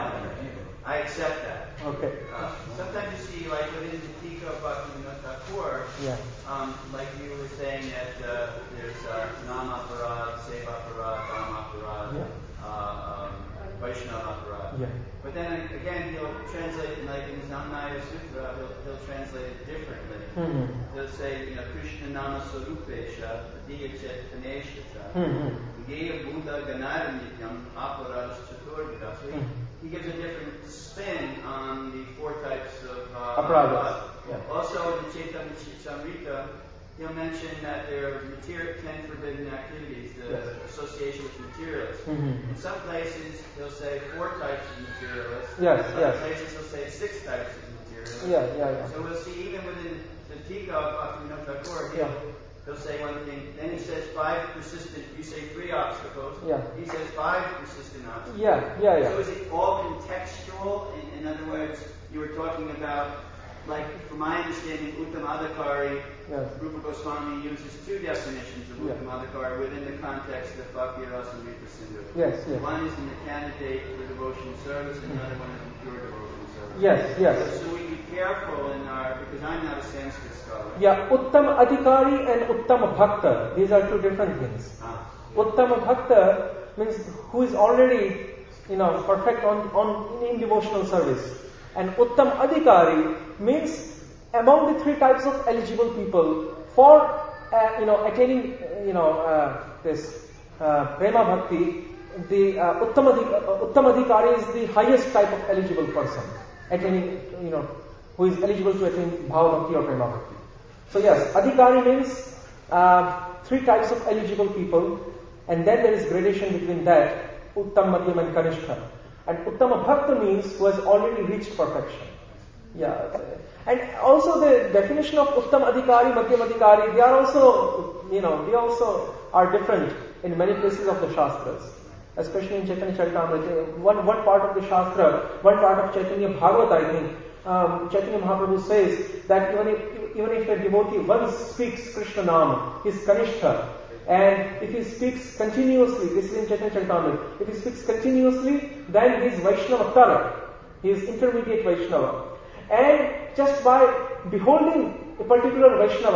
I accept that. Okay. Uh, sometimes you see, like within the Tika of Bhaktivinoda Thakur, Yeah. um, like you were saying that uh, there's uh, Nama Aparad, Seva Aparad, Dhamma Aparad, Yeah. uh, um, Vaishnava Aparad. Yeah. But then again, he'll translate, like in Samnaya Sutra, he'll, he'll translate it differently. Mm-hmm. He'll say, you know, Krishna Nama Sarupesha, Diya Chettaneshata, Mm-hmm. Geya Buddha Ganaranityam, Aparadas Chaturvida. So he, he gives a different spin on the four types of uh, Aparadas. Yeah. Also in the Chaitanya Charitamrita, he'll mention that there are material, ten forbidden activities, the Yes. association with materialists. Mm-hmm. In some places, he'll say four types of materialists. Yes, In other yes. places, he'll say six types of materialists. Yeah, yeah, yeah. So we'll see even within the Tika of Bhaktivinoda Thakur, he'll, Yeah. he'll say one thing. Then he says five persistent, you say three obstacles. Yeah. He says five persistent obstacles. Yeah, yeah, yeah. So is it all contextual? In, in other words, you were talking about, like, from my understanding, Uttamadhikari, Yes. Rupa Goswami uses two definitions of Yeah. Uttamadhikari within the context of Bhakti Rasamrita Sindhu. Yes, yes. One is in the candidate for devotional service, and the other one is in pure devotional service. Yes, yes. So we be careful in our, because I'm not a Sanskrit scholar. Yeah, Uttam Adhikari and Uttam Bhakta. These are two different things. Ah. Uttam Bhakta means who is already, you know, perfect on, on in devotional service. And Uttam Adhikari means among the three types of eligible people for, uh, you know, attaining, uh, you know, uh, this uh, Prema Bhakti, the uh, Uttam Adhik- uh, Uttam Adhikari is the highest type of eligible person attaining, you know, who is eligible to attain Bhava Bhakti or Prema Bhakti. So yes, Adhikari means uh, three types of eligible people, and then there is gradation between that, Uttam, Madhyam and Kanishta. And Uttama Bhakta means who has already reached perfection. Yeah. And also the definition of Uttam Adhikari, Madhyam Adhikari, they are also, you know, they also are different in many places of the Shastras. Especially in Chaitanya Charitamrita. One, one part of the Shastra, one part of Chaitanya Bhagavat, I think, um, Chaitanya Mahaprabhu says that even if, even if a devotee once speaks Krishna Nam, he is Kanishta. And if he speaks continuously, this is in Chaitanya Charitamrita, if he speaks continuously, then he is Vaishnava Tara. He is intermediate Vaishnava. And just by beholding a particular Vaishnava,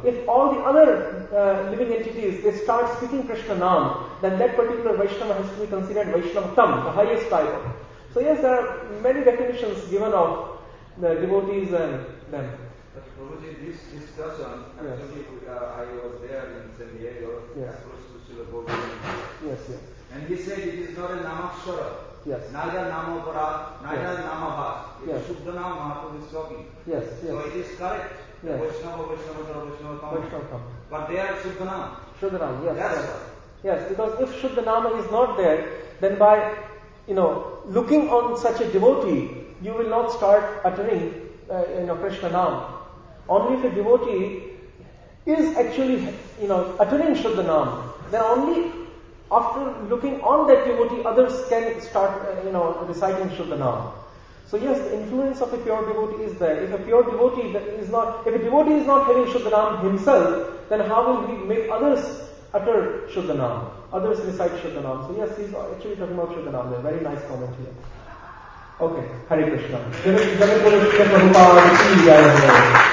if all the other uh, living entities, they start speaking Krishna Nam, then that particular Vaishnava has to be considered Vaishnavatam, the highest title. So yes, there are many definitions given of the devotees and them. But Prabhuji, this discussion, Yes. actually, uh, I was there in San Diego, Yes. close to Srila Govinda. Yes, yes. And he said it is not a Namakshara, Yes. neither Namapara, neither Yes. Namabhas. It Yes. is Shuddhanam Mahaprabhu is talking. Yes, So yes. it is correct. Yes. Vaishnava, Vaishnava, Vaishnava, Vaishnava, Vaishnavatam. But they are Shuddhanam. Shuddhanam, yes. That's yes. right. Yes, because if Shuddhanama is not there, then by, you know, looking on such a devotee, you will not start uttering, uh, you know, Krishna Nam. Only if a devotee is actually, you know, uttering Shuddhanam, then only after looking on that devotee, others can start, uh, you know, reciting Shuddhanam. So yes, the influence of a pure devotee is there. If a pure devotee that is not, if a devotee is not having Shuddhanam himself, then how will he make others utter Shuddhanam? Others recite Shuddhanam. So yes, he's actually talking about Shuddhanam. A very nice comment here. Okay, Hare Krishna. Jagat Guru Prabhupada ki jai ho.